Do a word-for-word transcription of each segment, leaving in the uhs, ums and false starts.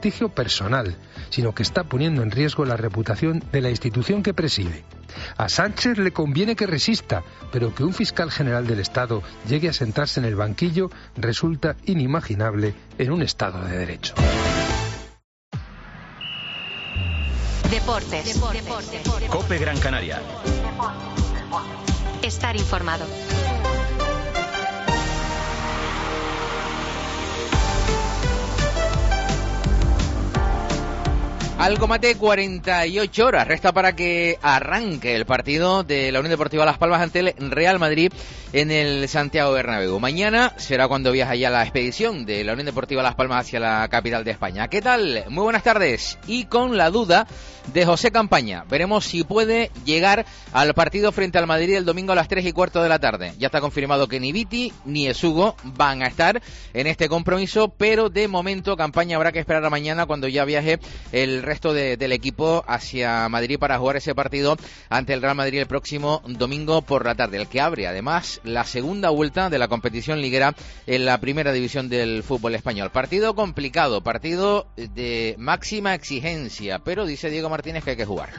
prestigio personal, sino que está poniendo en riesgo la reputación de la institución que preside. A Sánchez le conviene que resista, pero que un fiscal general del Estado llegue a sentarse en el banquillo resulta inimaginable en un Estado de Derecho. Deportes. Deportes. COPE Gran Canaria. Estar informado. Algo más de cuarenta y ocho horas resta para que arranque el partido de la Unión Deportiva Las Palmas ante el Real Madrid en el Santiago Bernabéu. Mañana será cuando viaja ya la expedición de la Unión Deportiva Las Palmas hacia la capital de España. ¿Qué tal? Muy buenas tardes. Y con la duda de José Campaña, veremos si puede llegar al partido frente al Madrid el domingo a las tres y cuarto de la tarde. Ya está confirmado que ni Viti ni Esugo van a estar en este compromiso, pero de momento Campaña habrá que esperar a mañana cuando ya viaje el resto de, del equipo hacia Madrid para jugar ese partido ante el Real Madrid el próximo domingo por la tarde, el que abre además la segunda vuelta de la competición liguera en la primera división del fútbol español. Partido complicado, partido de máxima exigencia, pero dice Diego Martínez que hay que jugarlo.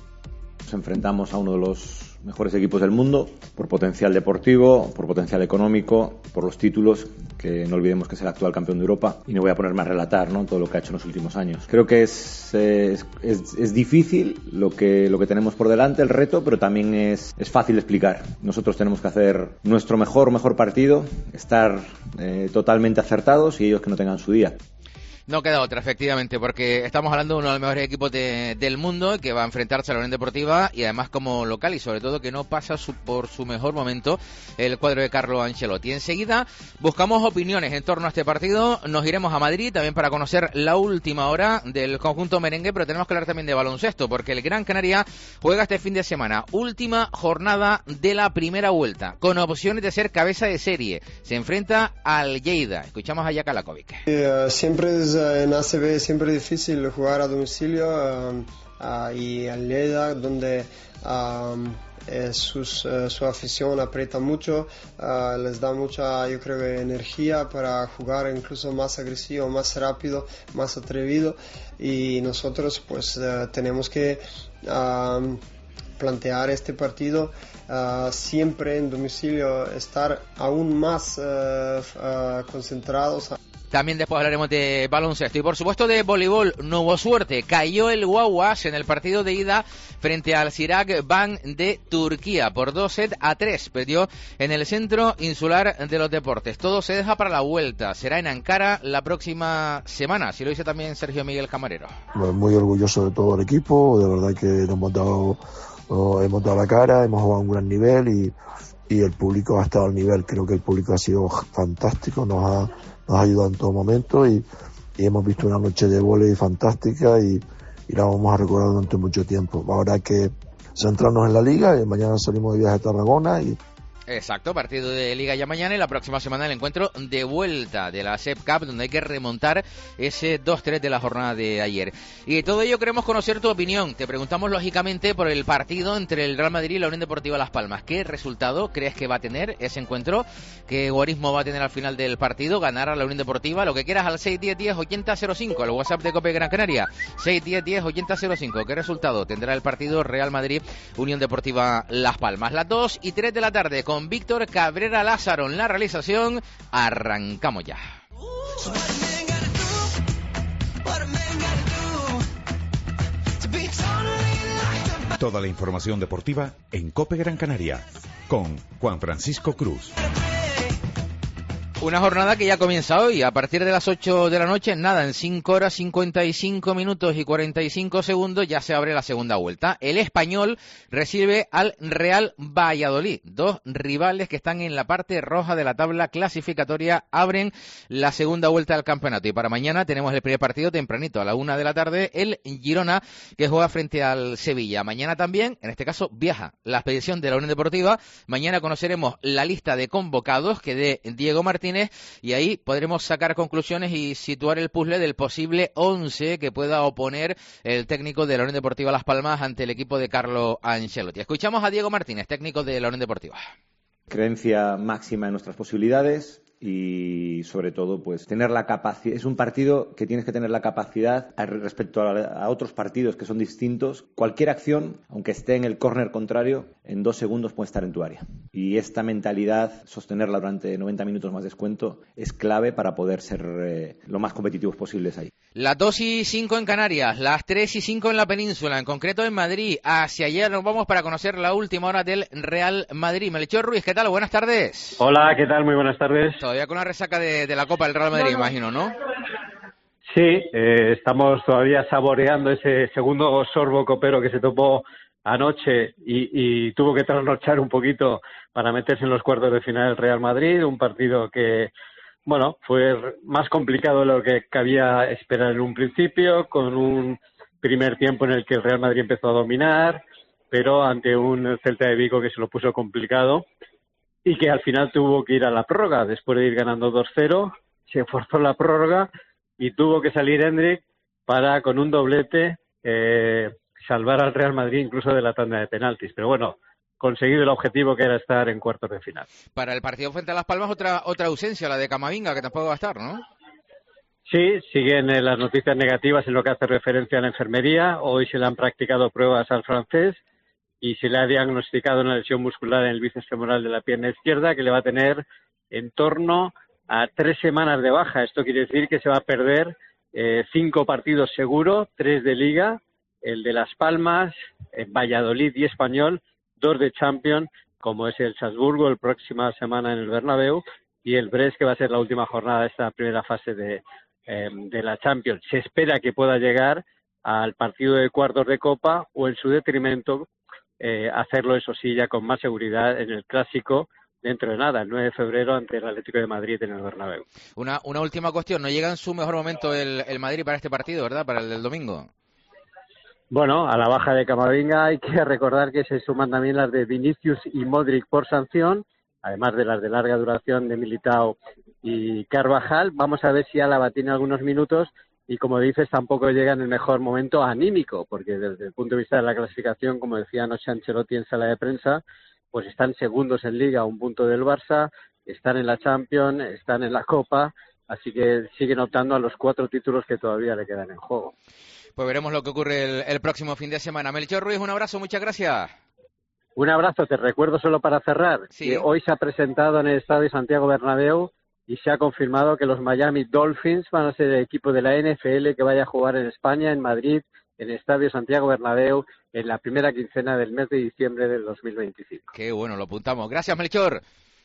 Nos enfrentamos a uno de los mejores equipos del mundo, por potencial deportivo, por potencial económico, por los títulos, que no olvidemos que es el actual campeón de Europa, y no voy a ponerme a relatar, ¿no?, todo lo que ha hecho en los últimos años. Creo que es, es, es, es difícil lo que, lo que tenemos por delante, el reto, pero también es, es fácil de explicar. Nosotros tenemos que hacer nuestro mejor, mejor partido, estar eh, totalmente acertados y ellos que no tengan su día. No queda otra, efectivamente, porque estamos hablando de uno de los mejores equipos de, del mundo que va a enfrentarse a la Unión Deportiva y además como local, y sobre todo que no pasa su, por su mejor momento el cuadro de Carlo Ancelotti. Enseguida buscamos opiniones en torno a este partido, nos iremos a Madrid también para conocer la última hora del conjunto merengue, pero tenemos que hablar también de baloncesto, porque el Gran Canaria juega este fin de semana, última jornada de la primera vuelta, con opciones de ser cabeza de serie. Se enfrenta al Lleida. Escuchamos a Jaka Lakovic. Uh, siempre es en A C B siempre es difícil jugar a domicilio uh, uh, y en Lleida donde um, eh, sus, uh, su afición aprieta mucho, uh, les da mucha, yo creo, energía para jugar incluso más agresivo, más rápido, más atrevido, y nosotros pues uh, tenemos que uh, plantear este partido uh, siempre en domicilio, estar aún más uh, uh, concentrados. También después hablaremos de baloncesto y por supuesto de voleibol. No hubo suerte, cayó el Guaguas en el partido de ida frente al Sirak Ban de Turquía por dos sets a tres. Perdió en el Centro Insular de los Deportes. Todo se deja para la vuelta. Será en Ankara la próxima semana. Así lo dice también Sergio Miguel Camarero. Muy orgulloso de todo el equipo. De verdad que nos hemos dado, hemos dado la cara, hemos jugado a un gran nivel y, y el público ha estado al nivel. Creo que el público ha sido fantástico. Nos ha nos ha ayudado en todo momento y, y hemos visto una noche de vóley fantástica y, y la vamos a recordar durante mucho tiempo. Ahora hay que centrarnos en la liga y mañana salimos de viaje a Tarragona y Exacto, partido de Liga ya mañana y la próxima semana el encuentro de vuelta de la S E P Cup, donde hay que remontar ese dos tres de la jornada de ayer. Y de todo ello queremos conocer tu opinión. Te preguntamos lógicamente por el partido entre el Real Madrid y la Unión Deportiva Las Palmas. ¿Qué resultado crees que va a tener ese encuentro? ¿Qué guarismo va a tener al final del partido? ¿Ganar a la Unión Deportiva? Lo que quieras al seis diez diez ochenta cero cinco, el WhatsApp de COPE Gran Canaria, seis diez diez ochenta cero cinco. ¿Qué resultado tendrá el partido Real Madrid Unión Deportiva Las Palmas? Las dos y tres de la tarde con Víctor Cabrera Lázaro en la realización. Arrancamos ya. Toda la información deportiva en COPE Gran Canaria con Juan Francisco Cruz. Una jornada que ya comienza hoy, a partir de las ocho de la noche, nada, en cinco horas, cincuenta y cinco minutos y cuarenta y cinco segundos ya se abre la segunda vuelta. El Español recibe al Real Valladolid, dos rivales que están en la parte roja de la tabla clasificatoria, abren la segunda vuelta del campeonato. Y para mañana tenemos el primer partido tempranito, a la una de la tarde, el Girona, que juega frente al Sevilla. Mañana también, en este caso, viaja la expedición de la Unión Deportiva. Mañana conoceremos la lista de convocados que dé Diego Martínez, y ahí podremos sacar conclusiones y situar el puzzle del posible once que pueda oponer el técnico de la Unión Deportiva Las Palmas ante el equipo de Carlo Ancelotti. Escuchamos a Diego Martínez, técnico de la Unión Deportiva. Creencia máxima en nuestras posibilidades y sobre todo pues tener la capacidad. Es un partido que tienes que tener la capacidad a, respecto a, a otros partidos que son distintos. Cualquier acción, aunque esté en el córner contrario, en dos segundos puede estar en tu área. Y esta mentalidad, sostenerla durante noventa minutos más descuento, es clave para poder ser eh, lo más competitivos posibles ahí. Las dos y cinco en Canarias, las tres y cinco en la península, en concreto en Madrid. Hacia allá nos vamos para conocer la última hora del Real Madrid. Melchor Ruiz, ¿qué tal? Buenas tardes. Hola, ¿qué tal? Muy buenas tardes. Todavía con la resaca de, de la Copa del Real Madrid, no, no. imagino, ¿no? Sí, eh, estamos todavía saboreando ese segundo sorbo copero que se tomó anoche y, y tuvo que trasnochar un poquito para meterse en los cuartos de final del Real Madrid, un partido que, bueno, fue más complicado de lo que cabía esperar en un principio, con un primer tiempo en el que el Real Madrid empezó a dominar, pero ante un Celta de Vigo que se lo puso complicado y que al final tuvo que ir a la prórroga. Después de ir ganando dos cero, se forzó la prórroga y tuvo que salir Hendrik para, con un doblete, eh, salvar al Real Madrid incluso de la tanda de penaltis. Pero bueno, conseguido el objetivo que era estar en cuartos de final. Para el partido frente a Las Palmas, otra otra ausencia, la de Camavinga, que tampoco va a estar, ¿no? Sí, siguen las noticias negativas en lo que hace referencia a la enfermería. Hoy se le han practicado pruebas al francés y se le ha diagnosticado una lesión muscular en el bíceps femoral de la pierna izquierda que le va a tener en torno a tres semanas de baja. Esto quiere decir que se va a perder eh, cinco partidos seguro, tres de Liga, el de Las Palmas, el Valladolid y Español, dos de Champions, como es el Salzburgo el próxima semana en el Bernabéu, y el Brest, que va a ser la última jornada de esta primera fase de, eh, de la Champions. Se espera que pueda llegar al partido de cuartos de Copa o, en su detrimento, eh, hacerlo, eso sí, ya con más seguridad en el Clásico dentro de nada, el nueve de febrero, ante el Atlético de Madrid en el Bernabéu. Una, una última cuestión, ¿no llega en su mejor momento el, el Madrid para este partido, verdad, para el del domingo? Bueno, a la baja de Camavinga hay que recordar que se suman también las de Vinicius y Modric por sanción, además de las de larga duración de Militao y Carvajal. Vamos a ver si Álava tiene algunos minutos y, como dices, tampoco llega en el mejor momento anímico, porque desde el punto de vista de la clasificación, como decía anoche Ancelotti en sala de prensa, pues están segundos en Liga a un punto del Barça, están en la Champions, están en la Copa, así que siguen optando a los cuatro títulos que todavía le quedan en juego. Pues veremos lo que ocurre el, el próximo fin de semana. Melchor Ruiz, un abrazo, muchas gracias. Un abrazo, te recuerdo solo para cerrar, sí. que hoy se ha presentado en el Estadio Santiago Bernabéu y se ha confirmado que los Miami Dolphins van a ser el equipo de la N F L que vaya a jugar en España, en Madrid, en el Estadio Santiago Bernabéu, en la primera quincena del mes de diciembre del dos mil veinticinco. Qué bueno, lo apuntamos. Gracias, Melchor.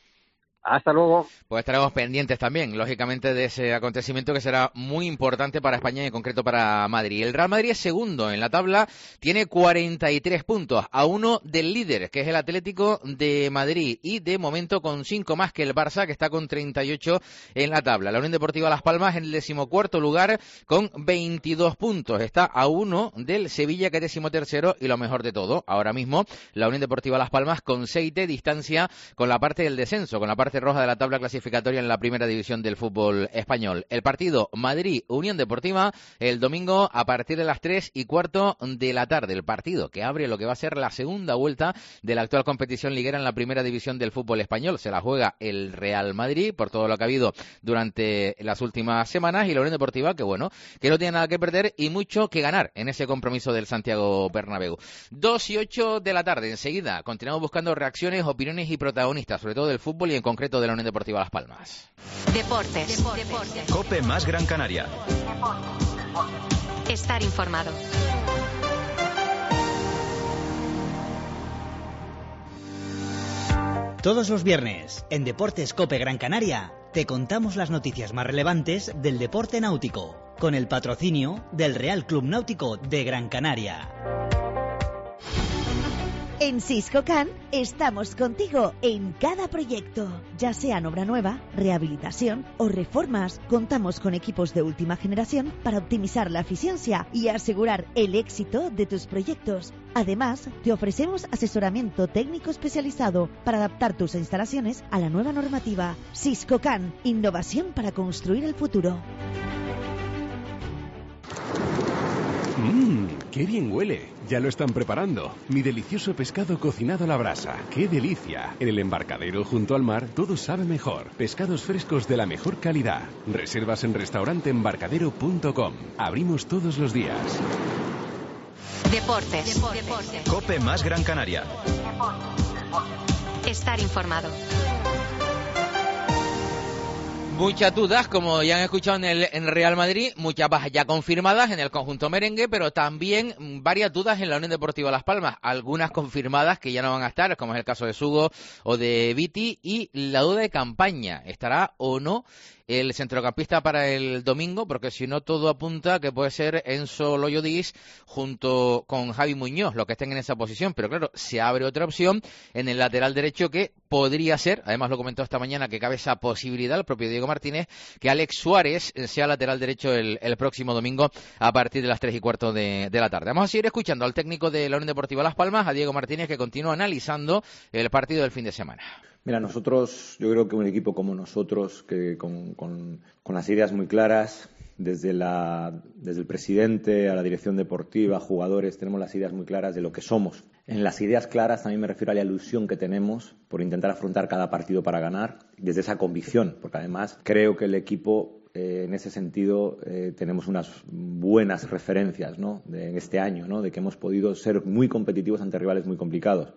Hasta luego. Pues estaremos pendientes también, lógicamente, de ese acontecimiento que será muy importante para España y en concreto para Madrid. El Real Madrid es segundo en la tabla, tiene cuarenta y tres puntos, a uno del líder, que es el Atlético de Madrid, y de momento con cinco más que el Barça, que está con treinta y ocho en la tabla. La Unión Deportiva Las Palmas en el decimocuarto lugar con veintidós puntos, está a uno del Sevilla, que es decimotercero, y lo mejor de todo, ahora mismo, la Unión Deportiva Las Palmas con seis de distancia con la parte del descenso, con la parte roja de la tabla clasificatoria en la primera división del fútbol español. El partido Madrid-Unión Deportiva el domingo a partir de las tres y cuarto de la tarde. El partido que abre lo que va a ser la segunda vuelta de la actual competición liguera en la primera división del fútbol español. Se la juega el Real Madrid por todo lo que ha habido durante las últimas semanas y la Unión Deportiva que bueno, que no tiene nada que perder y mucho que ganar en ese compromiso del Santiago Bernabéu. dos y ocho de la tarde. Enseguida continuamos buscando reacciones, opiniones y protagonistas, sobre todo del fútbol y en concreto de la Unión Deportiva Las Palmas. Deportes. Deportes. COPE más Gran Canaria. Estar informado. Todos los viernes, en Deportes COPE Gran Canaria, te contamos las noticias más relevantes del deporte náutico, con el patrocinio del Real Club Náutico de Gran Canaria. En Siscocan estamos contigo en cada proyecto, ya sea en obra nueva, rehabilitación o reformas. Contamos con equipos de última generación para optimizar la eficiencia y asegurar el éxito de tus proyectos. Además, te ofrecemos asesoramiento técnico especializado para adaptar tus instalaciones a la nueva normativa. Siscocan, innovación para construir el futuro. Mmm. ¡Qué bien huele! Ya lo están preparando. Mi delicioso pescado cocinado a la brasa. ¡Qué delicia! En el embarcadero junto al mar todo sabe mejor. Pescados frescos de la mejor calidad. Reservas en restaurante embarcadero punto com. Abrimos todos los días. Deportes. Deportes. Cope más Gran Canaria. Estar informado. Muchas dudas, como ya han escuchado en el en Real Madrid, muchas bajas ya confirmadas en el conjunto merengue, pero también varias dudas en la Unión Deportiva Las Palmas, algunas confirmadas que ya no van a estar, como es el caso de Sugo o de Viti, y la duda de Campaña, ¿estará o no el centrocampista para el domingo? Porque si no, todo apunta que puede ser Enzo Loyodis junto con Javi Muñoz, los que estén en esa posición. Pero claro, se abre otra opción en el lateral derecho que podría ser, además lo comentó esta mañana, que cabe esa posibilidad, el propio Diego Martínez, que Alex Suárez sea lateral derecho el, el próximo domingo a partir de las tres y cuarto de, de la tarde. Vamos a seguir escuchando al técnico de la Unión Deportiva Las Palmas, a Diego Martínez, que continúa analizando el partido del fin de semana. Mira, nosotros, yo creo que un equipo como nosotros, que con, con, con las ideas muy claras, desde, la, desde el presidente a la dirección deportiva, jugadores, tenemos las ideas muy claras de lo que somos. En las ideas claras también me refiero a la ilusión que tenemos por intentar afrontar cada partido para ganar, desde esa convicción, porque además creo que el equipo, eh, en ese sentido, eh, tenemos unas buenas referencias, ¿no?, de, en este año, ¿no?, de que hemos podido ser muy competitivos ante rivales muy complicados.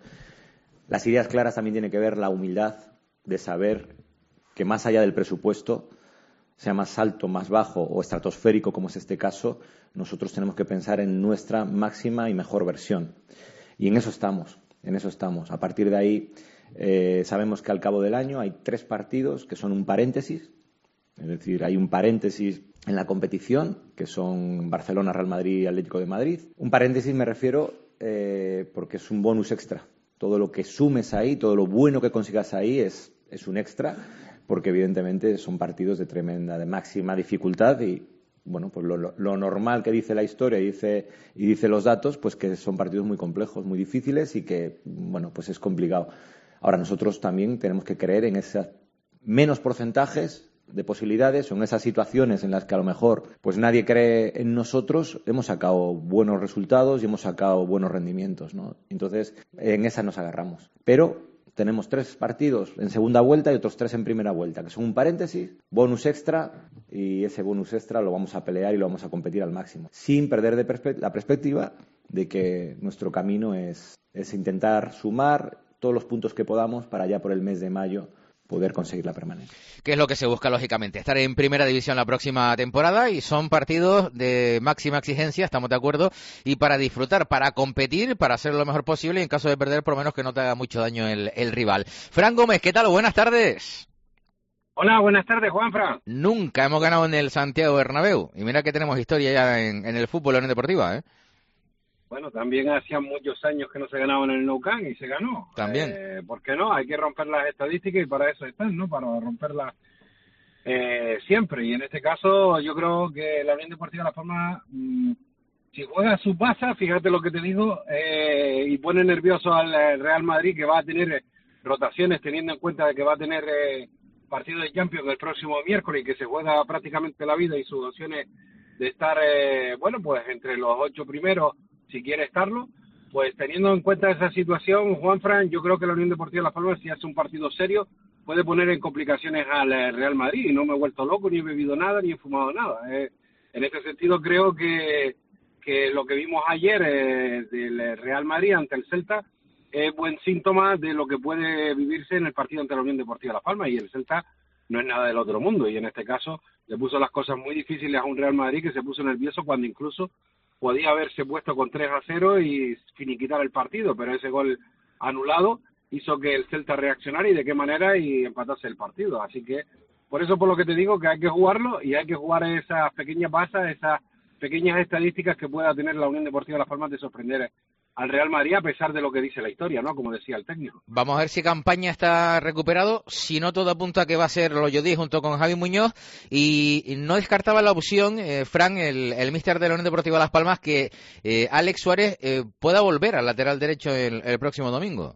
Las ideas claras también tienen que ver la humildad de saber que más allá del presupuesto, sea más alto, más bajo o estratosférico, como es este caso, nosotros tenemos que pensar en nuestra máxima y mejor versión. Y en eso estamos, en eso estamos. A partir de ahí, eh, sabemos que al cabo del año hay tres partidos que son un paréntesis, es decir, hay un paréntesis en la competición, que son Barcelona, Real Madrid y Atlético de Madrid. Un paréntesis me refiero eh, porque es un bonus extra. Todo lo que sumes ahí, todo lo bueno que consigas ahí es, es un extra, porque evidentemente son partidos de tremenda, de máxima dificultad y, bueno, pues lo, lo, lo normal que dice la historia y dice, y dice los datos, pues que son partidos muy complejos, muy difíciles y que, bueno, pues es complicado. Ahora, nosotros también tenemos que creer en esos menos porcentajes de posibilidades o en esas situaciones en las que a lo mejor pues nadie cree en nosotros, hemos sacado buenos resultados y hemos sacado buenos rendimientos, ¿no? Entonces, en esas nos agarramos. Pero tenemos tres partidos en segunda vuelta y otros tres en primera vuelta, que son un paréntesis, bonus extra, y ese bonus extra lo vamos a pelear y lo vamos a competir al máximo, sin perder de perspe- la perspectiva de que nuestro camino es, es intentar sumar todos los puntos que podamos para ya por el mes de mayo poder conseguir la permanencia. Que es lo que se busca, lógicamente, estar en primera división la próxima temporada, y son partidos de máxima exigencia, estamos de acuerdo, y para disfrutar, para competir, para hacer lo mejor posible, y en caso de perder, por lo menos que no te haga mucho daño el, el rival. Fran Gómez, ¿qué tal? Buenas tardes. Hola, buenas tardes, Juanfran. Nunca hemos ganado en el Santiago Bernabéu, y mira que tenemos historia ya en, en el fútbol, en la Unión Deportiva, ¿eh? Bueno, también hacía muchos años que no se ganaba en el Nou Camp y se ganó. También. Eh, ¿Por qué no? Hay que romper las estadísticas y para eso están, ¿no? Para romperlas eh, siempre. Y en este caso yo creo que la Unión Deportiva Las Palmas, mmm, si juega su pasa, fíjate lo que te digo, eh, y pone nervioso al Real Madrid, que va a tener eh, rotaciones, teniendo en cuenta de que va a tener eh, partido de Champions el próximo miércoles y que se juega prácticamente la vida y sus opciones de estar, eh, bueno, pues entre los ocho primeros, si quiere estarlo, pues teniendo en cuenta esa situación, Juanfran, yo creo que la Unión Deportiva Las Palmas, si hace un partido serio, puede poner en complicaciones al Real Madrid. Y no me he vuelto loco, ni he bebido nada, ni he fumado nada. Eh, en este sentido, creo que, que lo que vimos ayer eh, del Real Madrid ante el Celta es buen síntoma de lo que puede vivirse en el partido ante la Unión Deportiva Las Palmas. Y el Celta no es nada del otro mundo. Y en este caso le puso las cosas muy difíciles a un Real Madrid que se puso nervioso cuando incluso podía haberse puesto con tres a cero y finiquitar el partido, pero ese gol anulado hizo que el Celta reaccionara y de qué manera y empatase el partido. Así que por eso, por lo que te digo, que hay que jugarlo y hay que jugar esas pequeñas bases, esas pequeñas estadísticas que pueda tener la Unión Deportiva Las Palmas de sorprender al Real Madrid, a pesar de lo que dice la historia, ¿no? Como decía el técnico. Vamos a ver si Campaña está recuperado. Si no, todo apunta a que va a ser Loyodí junto con Javi Muñoz. Y no descartaba la opción, eh, Fran, el, el míster de la Unión Deportiva Las Palmas, que eh, Alex Suárez eh, pueda volver al lateral derecho el, el próximo domingo.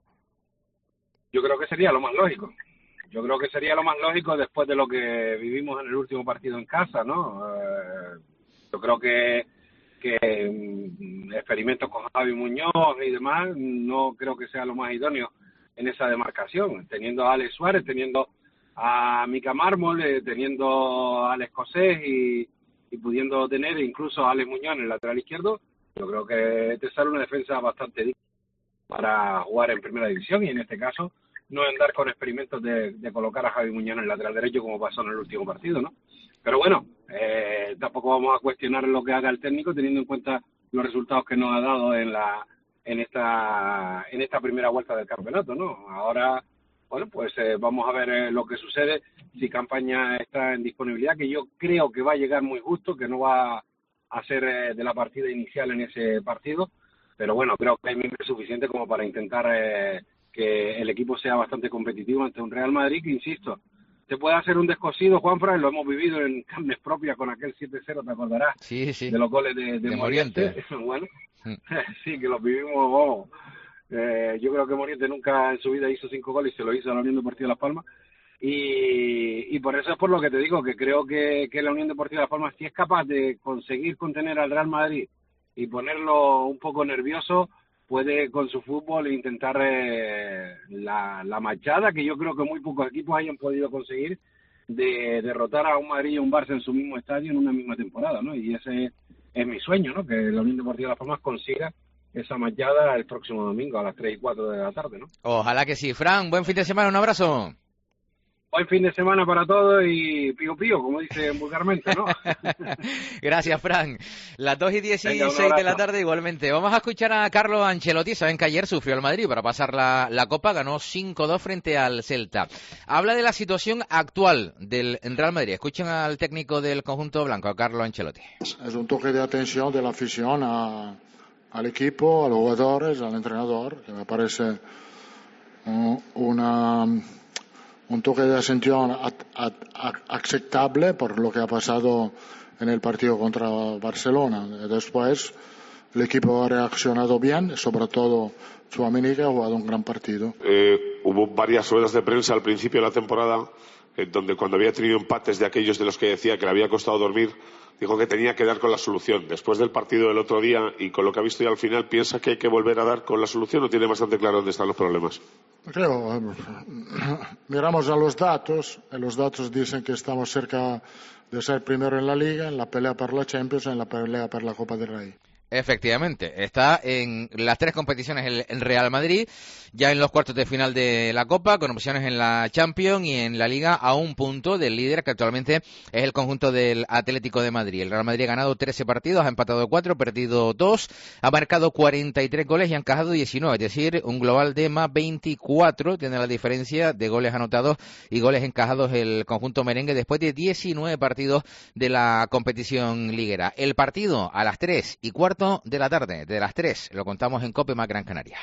Yo creo que sería lo más lógico. Yo creo que sería lo más lógico después de lo que vivimos en el último partido en casa, ¿no? Eh, yo creo que que mm, experimentos con Javi Muñoz y demás, no creo que sea lo más idóneo en esa demarcación, teniendo a Alex Suárez, teniendo a Mica Mármol, eh, teniendo a Alex Cosés y, y pudiendo tener incluso a Alex Muñoz en el lateral izquierdo. Yo creo que te sale una defensa bastante digna para jugar en primera división, y en este caso no andar con experimentos de, de colocar a Javi Muñoz en el lateral derecho como pasó en el último partido, ¿no? Pero bueno, eh, tampoco vamos a cuestionar lo que haga el técnico teniendo en cuenta los resultados que nos ha dado en la en esta en esta primera vuelta del campeonato, ¿no? Ahora, bueno, pues eh, vamos a ver eh, lo que sucede, si Campaña está en disponibilidad, que yo creo que va a llegar muy justo, que no va a ser eh, de la partida inicial en ese partido, pero bueno, creo que hay miembros suficientes como para intentar eh, que el equipo sea bastante competitivo ante un Real Madrid que, insisto, te puede hacer un descosido, Juanfran, lo hemos vivido en carnes propias con aquel siete cero, te acordarás, sí, sí. de los goles de, de, de Moriente. Moriente. Bueno, sí, que los vivimos, oh. eh, yo creo que Moriente nunca en su vida hizo cinco goles y se lo hizo a la Unión Deportiva Las Palmas, y, y por eso es por lo que te digo, que creo que, que la Unión Deportiva Las Palmas, si es capaz de conseguir contener al Real Madrid y ponerlo un poco nervioso, puede con su fútbol intentar eh, la, la machada que yo creo que muy pocos equipos hayan podido conseguir, de derrotar a un Madrid y un Barça en su mismo estadio en una misma temporada, ¿no? Y ese es mi sueño, ¿no? Que la Unión Deportiva Las Palmas consiga esa machada el próximo domingo a las tres y cuatro de la tarde, ¿no? Ojalá que sí. Fran, buen fin de semana, un abrazo. Buen fin de semana para todos y pío pío, como dicen vulgarmente, ¿no? Gracias, Fran. Las dos y dieciséis de la tarde igualmente. Vamos a escuchar a Carlo Ancelotti. Saben que ayer sufrió el Madrid para pasar la, la Copa, ganó cinco dos frente al Celta. Habla de la situación actual del Real Madrid. Escuchen al técnico del conjunto blanco, a Carlo Ancelotti. Es un toque de atención de la afición a, al equipo, a los jugadores, al entrenador, que me parece uh, una... un toque de atención aceptable por lo que ha pasado en el partido contra Barcelona. Después el equipo ha reaccionado bien, sobre todo Tchouaméni, que ha jugado un gran partido. Eh, hubo varias ruedas de prensa al principio de la temporada en donde, cuando había tenido empates de aquellos de los que decía que le había costado dormir, dijo que tenía que dar con la solución. Después del partido del otro día y con lo que ha visto ya al final, ¿piensa que hay que volver a dar con la solución o tiene bastante claro dónde están los problemas? Creo, miramos a los datos, y los datos dicen que estamos cerca de ser primero en la Liga, en la pelea por la Champions y en la pelea por la Copa del Rey. Efectivamente, está en las tres competiciones el Real Madrid, ya en los cuartos de final de la Copa, con opciones en la Champions y en la Liga a un punto del líder, que actualmente es el conjunto del Atlético de Madrid. El Real Madrid ha ganado trece partidos, ha empatado cuatro, perdido dos, ha marcado cuarenta y tres goles y ha encajado diecinueve, es decir, un global de más veinticuatro, tiene la diferencia de goles anotados y goles encajados el conjunto merengue después de diecinueve partidos de la competición liguera. El partido a las tres y cuarto de la tarde, de las tres, lo contamos en COPE más Gran Canaria.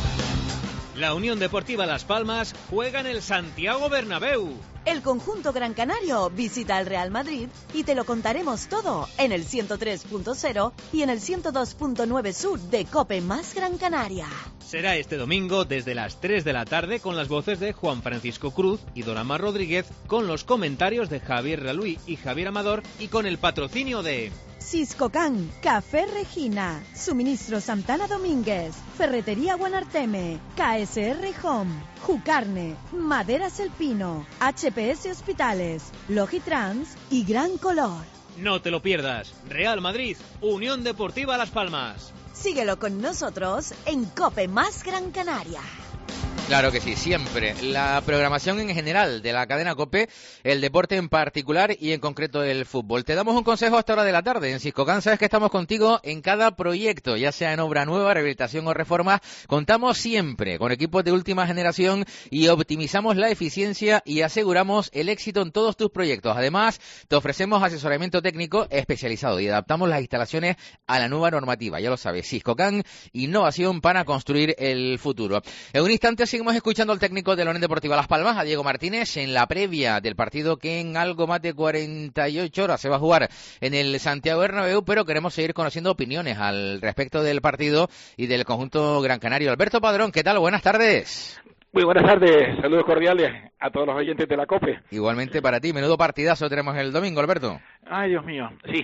La Unión Deportiva Las Palmas juega en el Santiago Bernabéu. El conjunto gran canario visita al Real Madrid y te lo contaremos todo en el ciento tres punto cero y en el ciento dos punto nueve Sur de COPE más Gran Canaria. Será este domingo desde las tres de la tarde con las voces de Juan Francisco Cruz y Don Amar Rodríguez, con los comentarios de Javier Raluí y Javier Amador y con el patrocinio de Siscocan, Café Regina, Suministro Santana Domínguez, Ferretería Guanarteme, K S R Home, Jucarne, Maderas El Pino, H P S Hospitales, Logitrans y Gran Color. No te lo pierdas. Real Madrid, Unión Deportiva Las Palmas. Síguelo con nosotros en COPE más Gran Canaria. Claro que sí, siempre. La programación en general de la cadena COPE, el deporte en particular y en concreto el fútbol. Te damos un consejo a esta hora de la tarde. En Siscocan sabes que estamos contigo en cada proyecto, ya sea en obra nueva, rehabilitación o reforma. Contamos siempre con equipos de última generación y optimizamos la eficiencia y aseguramos el éxito en todos tus proyectos. Además, te ofrecemos asesoramiento técnico especializado y adaptamos las instalaciones a la nueva normativa. Ya lo sabes, Siscocan, innovación para construir el futuro. En un instante seguimos escuchando al técnico de la Unión Deportiva Las Palmas, a Diego Martínez, en la previa del partido que en algo más de cuarenta y ocho horas se va a jugar en el Santiago Bernabéu, pero queremos seguir conociendo opiniones al respecto del partido y del conjunto gran canario. Alberto Padrón, ¿qué tal? Buenas tardes. Muy buenas tardes, saludos cordiales a todos los oyentes de la COPE. Igualmente para ti, menudo partidazo tenemos el domingo, Alberto. Ay, Dios mío, sí,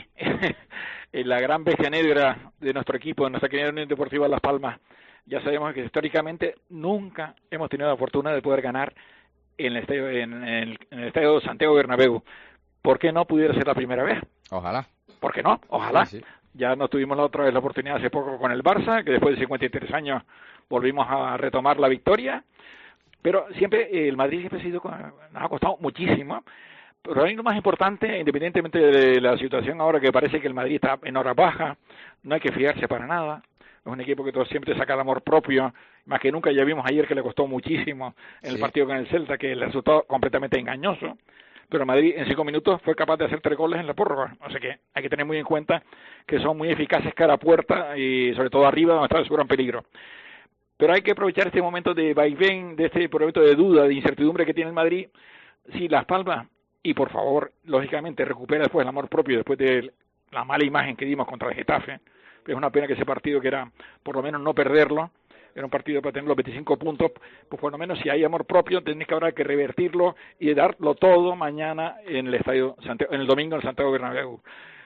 la gran bestia negra de nuestro equipo, de nuestra querida Unión Deportiva Las Palmas. Ya sabemos que históricamente nunca hemos tenido la fortuna de poder ganar en el estadio, en el, en el estadio Santiago Bernabéu. ¿Por qué no pudiera ser la primera vez? Ojalá. ¿Por qué no? Ojalá. Sí, sí. Ya no tuvimos la otra vez la oportunidad hace poco con el Barça, que después de cincuenta y tres años volvimos a retomar la victoria. Pero siempre, el Madrid siempre ha sido, nos ha costado muchísimo. Pero ahí lo más importante, independientemente de la situación ahora que parece que el Madrid está en hora baja, no hay que fiarse para nada. Es un equipo que todo siempre saca el amor propio, más que nunca. Ya vimos ayer que le costó muchísimo en el sí. partido con el Celta, que el resultado completamente engañoso. Pero el Madrid en cinco minutos fue capaz de hacer tres goles en la prórroga. O sea que hay que tener muy en cuenta que son muy eficaces cara a puerta y sobre todo arriba donde está su gran peligro. Pero hay que aprovechar este momento de vaivén, de este momento de duda, de incertidumbre que tiene el Madrid. Si Las Palmas, y por favor, lógicamente, recupera después el amor propio después de la mala imagen que dimos contra el Getafe. Es una pena que ese partido, que era por lo menos no perderlo, era un partido para tener los veinticinco puntos, pues por lo menos si hay amor propio, tenéis que habrá que revertirlo y darlo todo mañana en el estadio Santiago, en el domingo en el Santiago Bernabéu.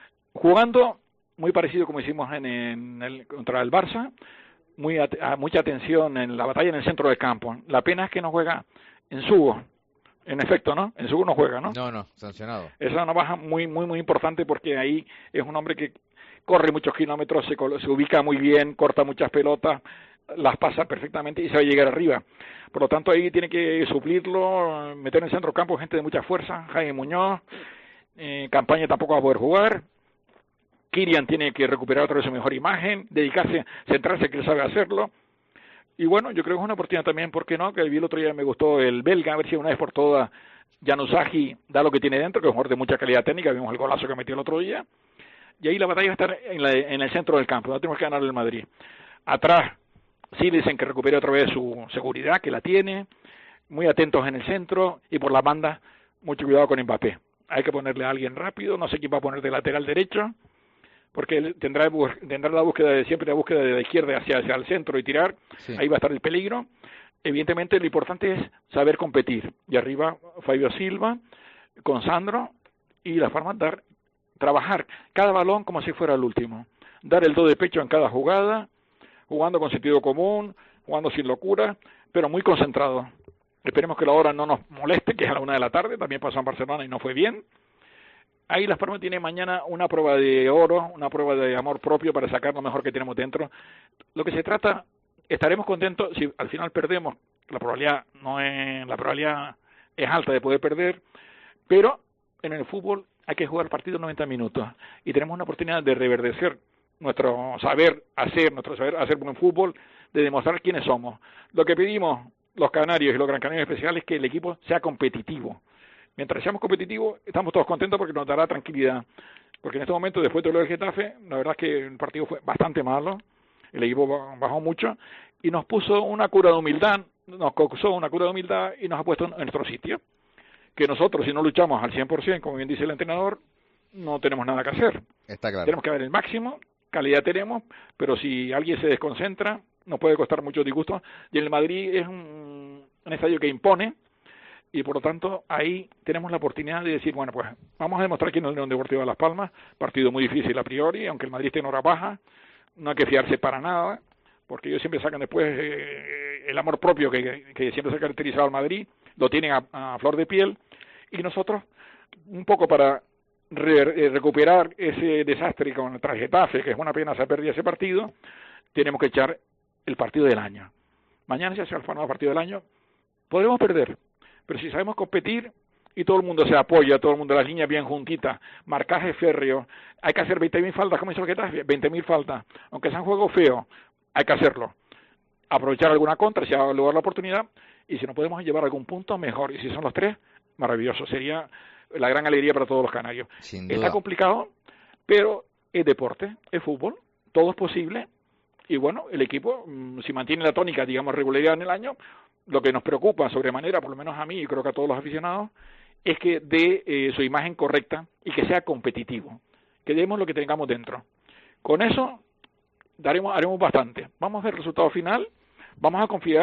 Jugando muy parecido como hicimos en, en el, contra el Barça, muy a, a, mucha atención en la batalla en el centro del campo. La pena es que no juega en Sugo. En efecto, ¿no? En Sugo no juega, ¿no? No, no, sancionado. Esa es una baja muy, muy, muy importante porque ahí es un hombre que corre muchos kilómetros, se, se ubica muy bien, corta muchas pelotas, las pasa perfectamente y sabe llegar arriba. Por lo tanto, ahí tiene que suplirlo, meter en el centro del campo gente de mucha fuerza, Jaime Muñoz, eh, Campaña tampoco va a poder jugar, Kirian tiene que recuperar otra vez su mejor imagen, dedicarse, centrarse que él sabe hacerlo. Y bueno, yo creo que es una oportunidad también, ¿por qué no? Que vi el otro día, me gustó el belga, a ver si una vez por todas Januzaj da lo que tiene dentro, que es un jugador de mucha calidad técnica, vimos el golazo que metió el otro día. Y ahí la batalla va a estar en, la, en el centro del campo, no tenemos que ganar el Madrid. Atrás, sí dicen que recupere otra vez su seguridad, que la tiene, muy atentos en el centro, y por la banda, mucho cuidado con Mbappé. Hay que ponerle a alguien rápido, no sé quién va a poner de lateral derecho, porque él tendrá, tendrá la búsqueda de siempre la búsqueda de la izquierda hacia, hacia el centro y tirar, sí. Ahí va a estar el peligro. Evidentemente lo importante es saber competir, y arriba Fabio Silva, con Sandro, y la forma de dar, trabajar cada balón como si fuera el último, dar el do de pecho en cada jugada, jugando con sentido común, jugando sin locura, pero muy concentrado. Esperemos que la hora no nos moleste, que es a la una de la tarde, también pasó en Barcelona y no fue bien. Ahí Las Palmas tiene mañana una prueba de oro, una prueba de amor propio para sacar lo mejor que tenemos dentro. Lo que se trata, estaremos contentos si al final perdemos, la probabilidad no es, la probabilidad es alta de poder perder, pero en el fútbol hay que jugar partidos noventa minutos y tenemos una oportunidad de reverdecer nuestro saber hacer, nuestro saber hacer buen fútbol, de demostrar quiénes somos. Lo que pedimos los canarios y los gran canarios especiales es que el equipo sea competitivo. Mientras seamos competitivos, estamos todos contentos porque nos dará tranquilidad. Porque en este momento, después de lo del Getafe, la verdad es que el partido fue bastante malo, el equipo bajó mucho, y nos puso una cura de humildad, nos causó una cura de humildad y nos ha puesto en nuestro sitio. Que nosotros, si no luchamos al cien por ciento, como bien dice el entrenador, no tenemos nada que hacer. Está claro. Tenemos que ver el máximo, calidad tenemos, pero si alguien se desconcentra, nos puede costar mucho disgusto. Y el Madrid es un, un estadio que impone, y por lo tanto ahí tenemos la oportunidad de decir, bueno, pues vamos a demostrar quién es el Unión Deportiva de Las Palmas, partido muy difícil a priori, aunque el Madrid esté en hora baja, no hay que fiarse para nada, porque ellos siempre sacan después eh, el amor propio que, que siempre se ha caracterizado al Madrid, lo tienen a, a flor de piel, y nosotros, un poco para re, eh, recuperar ese desastre con el Getafe, que es una pena se ha perdido ese partido, tenemos que echar el partido del año. Mañana se hace el famoso partido del año, podremos perder, pero si sabemos competir y todo el mundo se apoya, todo el mundo las líneas bien juntitas, marcaje férreo, hay que hacer veinte mil faltas, como hizo el Getafe, veinte mil faltas, aunque sea un juego feo, hay que hacerlo. Aprovechar alguna contra, si ha lugar la oportunidad, y si no podemos llevar algún punto, mejor. Y si son los tres, maravilloso. Sería la gran alegría para todos los canarios. Sin duda. Está complicado, pero es deporte, es fútbol, todo es posible. Y bueno, el equipo, si mantiene la tónica, digamos, regularidad en el año, lo que nos preocupa sobremanera, por lo menos a mí y creo que a todos los aficionados, es que dé eh, su imagen correcta y que sea competitivo, que demos lo que tengamos dentro. Con eso daremos haremos bastante. Vamos a ver el resultado final, vamos a confiar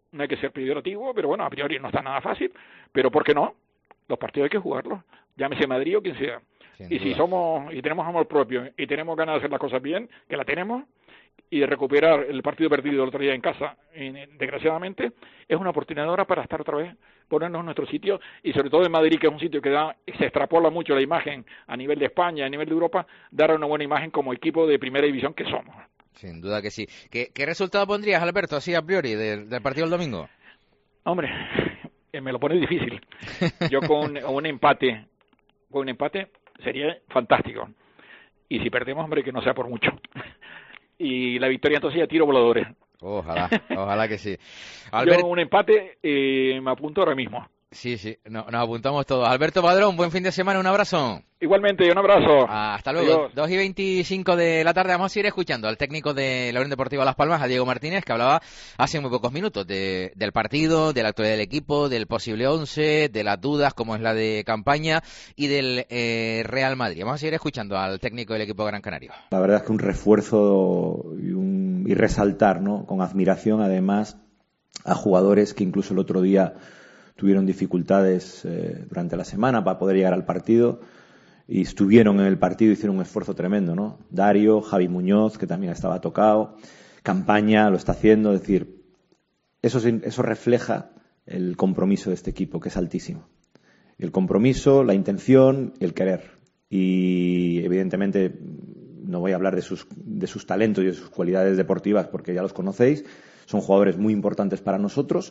no hay que ser peyorativo, pero bueno, a priori no está nada fácil, pero ¿por qué no? Los partidos hay que jugarlos, llámese Madrid o quien sea. Sin y duda. Si somos, y tenemos amor propio, y tenemos ganas de hacer las cosas bien, que la tenemos, y de recuperar el partido perdido el otro día en casa, y, desgraciadamente, es una oportunidad ahora para estar otra vez, ponernos en nuestro sitio, y sobre todo en Madrid, que es un sitio que da, se extrapola mucho la imagen a nivel de España, a nivel de Europa, dar una buena imagen como equipo de primera división que somos. Sin duda que sí. ¿Qué, qué resultado pondrías, Alberto, así a priori, del, del partido del domingo? Hombre, me lo pone difícil. Yo con un empate, con un empate sería fantástico. Y si perdemos, hombre, que no sea por mucho. Y la victoria entonces ya tiro voladores. Ojalá, ojalá que sí. Albert... Yo un empate eh, me apunto ahora mismo. Sí, sí, no, nos apuntamos todos. Alberto Padrón, buen fin de semana, un abrazo. Igualmente, un abrazo. Hasta luego. Adiós. dos y veinticinco de la tarde vamos a ir escuchando al técnico de la Unión Deportiva Las Palmas, a Diego Martínez, que hablaba hace muy pocos minutos de, del partido, de la actualidad del equipo, del posible once, de las dudas, como es la de campaña, y del eh, Real Madrid. Vamos a seguir escuchando al técnico del equipo Gran Canario. La verdad es que un refuerzo y, un, y resaltar, ¿no?, con admiración, además, a jugadores que incluso el otro día tuvieron dificultades eh, durante la semana para poder llegar al partido y estuvieron en el partido, hicieron un esfuerzo tremendo, ¿no? Dario, Javi Muñoz, que también estaba tocado, Campaña lo está haciendo, es decir, eso, eso refleja el compromiso de este equipo, que es altísimo. El compromiso, la intención, el querer. Y evidentemente no voy a hablar de sus, de sus talentos y de sus cualidades deportivas porque ya los conocéis, son jugadores muy importantes para nosotros,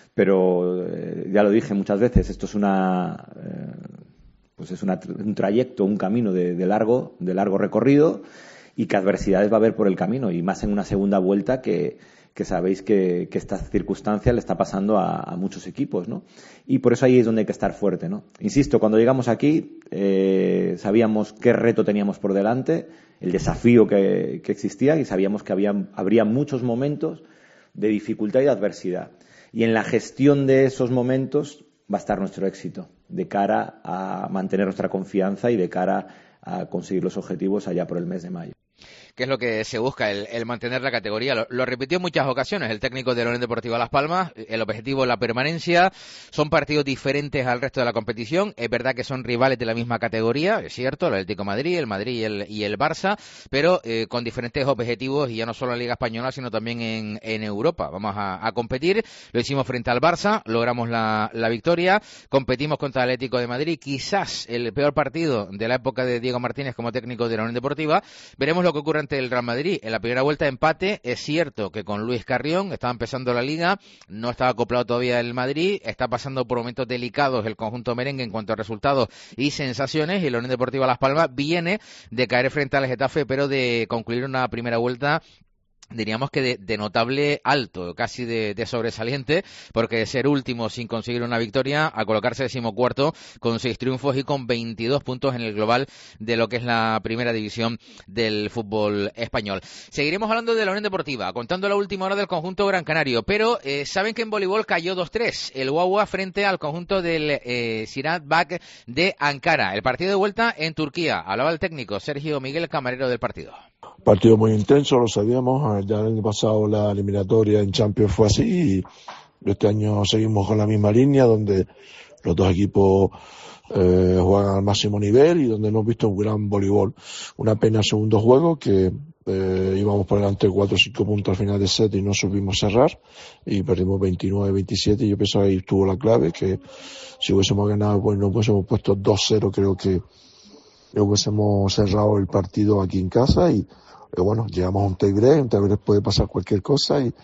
pero eh, ya lo dije muchas veces, esto es una eh, pues es una, un trayecto, un camino de, de largo de largo recorrido y que adversidades va a haber por el camino, y más en una segunda vuelta que, que sabéis que, que esta circunstancia le está pasando a, a muchos equipos, ¿no? Y por eso ahí es donde hay que estar fuerte, ¿no? Insisto, cuando llegamos aquí eh, sabíamos qué reto teníamos por delante, el desafío que, que existía, y sabíamos que había, habría muchos momentos de dificultad y de adversidad. Y en la gestión de esos momentos va a estar nuestro éxito, de cara a mantener nuestra confianza y de cara a conseguir los objetivos allá por el mes de mayo. Que es lo que se busca, el, el mantener la categoría. Lo, lo repitió en muchas ocasiones el técnico de la Unión Deportiva Las Palmas. El objetivo es la permanencia. Son partidos diferentes al resto de la competición. Es verdad que son rivales de la misma categoría, es cierto, el Atlético de Madrid, el Madrid y el, y el Barça, pero eh, con diferentes objetivos, y ya no solo en la Liga Española, sino también en, en Europa. Vamos a, a competir. Lo hicimos frente al Barça, logramos la, la victoria. Competimos contra el Atlético de Madrid, quizás el peor partido de la época de Diego Martínez como técnico de la Unión Deportiva. Veremos lo que ocurre ante el Real Madrid. En la primera vuelta empate, es cierto que con Luis Carrión estaba empezando la Liga, no estaba acoplado todavía el Madrid, está pasando por momentos delicados el conjunto merengue en cuanto a resultados y sensaciones, y la Unión Deportiva Las Palmas viene de caer frente al Getafe, pero de concluir una primera vuelta, diríamos que de, de notable alto, casi de, de sobresaliente, porque de ser último sin conseguir una victoria a colocarse decimocuarto con seis triunfos y con veintidós puntos en el global de lo que es la primera división del fútbol español. Seguiremos hablando de la Unión Deportiva, contando la última hora del conjunto Gran Canario, pero eh, saben que en voleibol cayó dos tres el Guagua frente al conjunto del eh, Sirat Bak de Ankara. El partido de vuelta en Turquía. Hablaba el técnico Sergio Miguel, camarero del partido. Partido muy intenso, lo sabíamos, ya el año pasado la eliminatoria en Champions fue así, y este año seguimos con la misma línea, donde los dos equipos eh, juegan al máximo nivel y donde hemos visto un gran voleibol. Una pena el segundo juego, que eh, íbamos por delante cuatro o cinco puntos al final de set y no supimos cerrar, y perdimos veintinueve veintisiete, y yo pienso que ahí estuvo la clave, que si hubiésemos ganado, pues nos hubiésemos puesto dos cero, creo que hubiésemos cerrado el partido aquí en casa, y bueno, llegamos a un tiebreak, un tiebreak puede pasar cualquier cosa, y,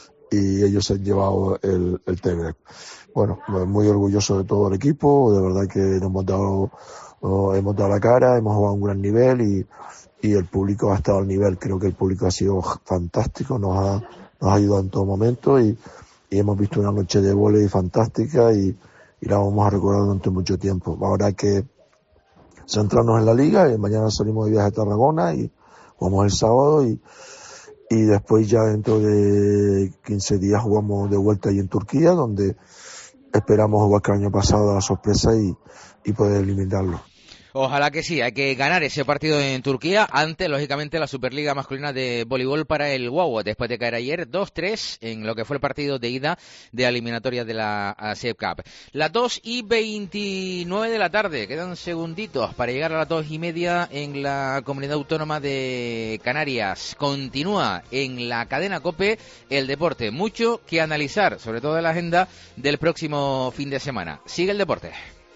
y ellos se han llevado el, el tiebreak. Bueno, muy orgulloso de todo el equipo, de verdad que nos hemos dado, nos hemos dado la cara, hemos jugado a un gran nivel, y, y el público ha estado al nivel. Creo que el público ha sido fantástico, nos ha, nos ha ayudado en todo momento, y, y hemos visto una noche de vóley fantástica, y, y la vamos a recordar durante mucho tiempo. Ahora que centrarnos en la liga, y mañana salimos de viaje a Tarragona y jugamos el sábado, y, y después ya dentro de quince días jugamos de vuelta ahí en Turquía, donde esperamos jugar que el año pasado a la sorpresa y, y poder eliminarlo. Ojalá que sí, hay que ganar ese partido en Turquía ante, lógicamente, la Superliga Masculina de Voleibol para el Guagua, después de caer ayer dos tres en lo que fue el partido de ida de eliminatoria de la A S E P Cup. Las dos y veintinueve de la tarde, quedan segunditos para llegar a las dos y media en la Comunidad Autónoma de Canarias. Continúa en la cadena COPE el deporte, mucho que analizar, sobre todo en la agenda del próximo fin de semana. Sigue el deporte.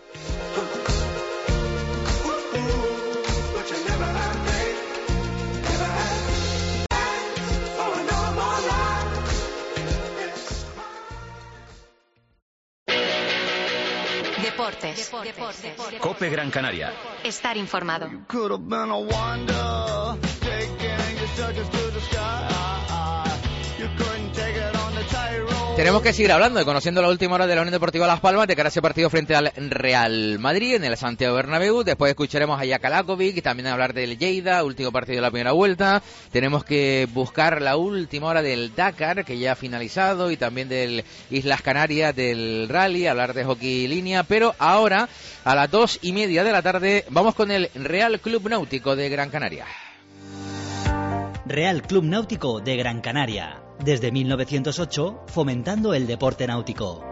Deportes. Deportes. COPE Gran Canaria. Estar informado. Tenemos que seguir hablando y conociendo la última hora de la Unión Deportiva Las Palmas de cara a ese partido frente al Real Madrid en el Santiago Bernabéu. Después escucharemos a Jakalakovic y también hablar del Lleida, último partido de la primera vuelta. Tenemos que buscar la última hora del Dakar, que ya ha finalizado, y también del Islas Canarias, del Rally, hablar de hockey línea. Pero ahora, a las dos y media de la tarde, vamos con el Real Club Náutico de Gran Canaria. Real Club Náutico de Gran Canaria. Desde mil novecientos ocho, fomentando el deporte náutico.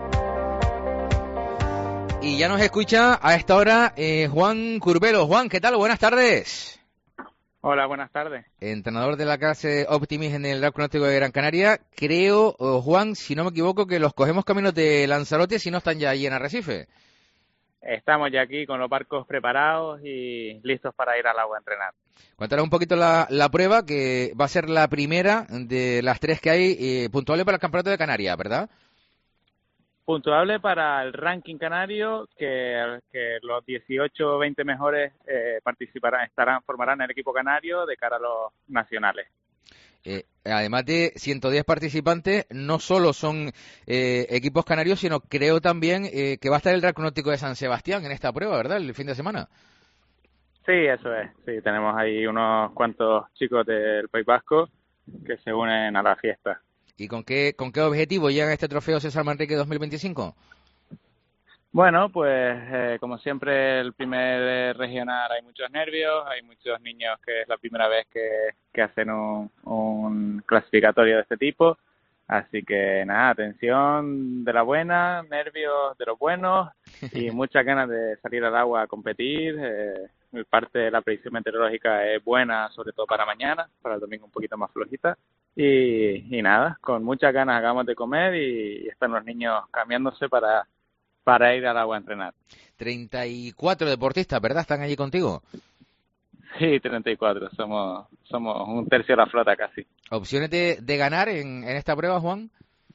Y ya nos escucha a esta hora eh, Juan Curbelo. Juan, ¿qué tal? Buenas tardes. Hola, buenas tardes. Entrenador de la clase Optimis en el Real Club Náutico de Gran Canaria. Creo, oh, Juan, si no me equivoco, que los cogemos caminos de Lanzarote si no están ya allí en Arrecife. Estamos ya aquí con los barcos preparados y listos para ir al agua a entrenar. Cuéntanos un poquito la, la prueba, que va a ser la primera de las tres que hay, eh, puntuable para el Campeonato de Canarias, ¿verdad? Puntuable para el ranking canario, que, que los dieciocho o veinte mejores eh, participarán, estarán, formarán el equipo canario de cara a los nacionales. Eh, además de ciento diez participantes, no solo son eh, equipos canarios, sino creo también eh, que va a estar el Real Club Náutico de San Sebastián en esta prueba, ¿verdad? El fin de semana. Sí, eso es. Sí, tenemos ahí unos cuantos chicos del País Vasco que se unen a la fiesta. ¿Y con qué con qué objetivo llegan a este trofeo César Manrique dos mil veinticinco? Bueno, pues eh, como siempre el primer regional hay muchos nervios, hay muchos niños que es la primera vez que, que hacen un, un clasificatorio de este tipo, así que nada, atención de la buena, nervios de los buenos y muchas ganas de salir al agua a competir. Eh, parte de la predicción meteorológica es buena, sobre todo para mañana, para el domingo un poquito más flojita. Y, y nada, con muchas ganas acabamos de comer y, y están los niños cambiándose para... para ir al agua a entrenar. treinta y cuatro deportistas, ¿verdad? ¿Están allí contigo? Sí, treinta y cuatro. Somos somos un tercio de la flota casi. ¿Opciones de, de ganar en, en esta prueba, Juan?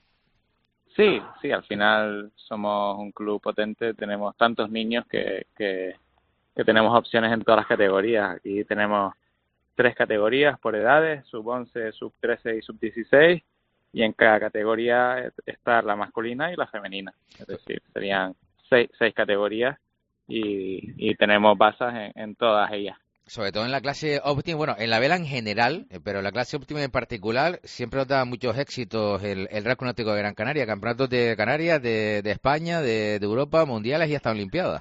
Sí, sí. Al final somos un club potente. Tenemos tantos niños que, que, que tenemos opciones en todas las categorías. Aquí tenemos tres categorías por edades, sub once, sub trece y sub dieciséis. Y en cada categoría está la masculina y la femenina. Es decir, serían seis, seis categorías y, y tenemos bazas en, en todas ellas. Sobre todo en la clase Optim, bueno, en la vela en general, pero en la clase Optim en particular, siempre nos da muchos éxitos el, el Real Club Náutico de Gran Canaria, campeonatos de Canarias, de, de España, de, de Europa, mundiales y hasta Olimpiadas.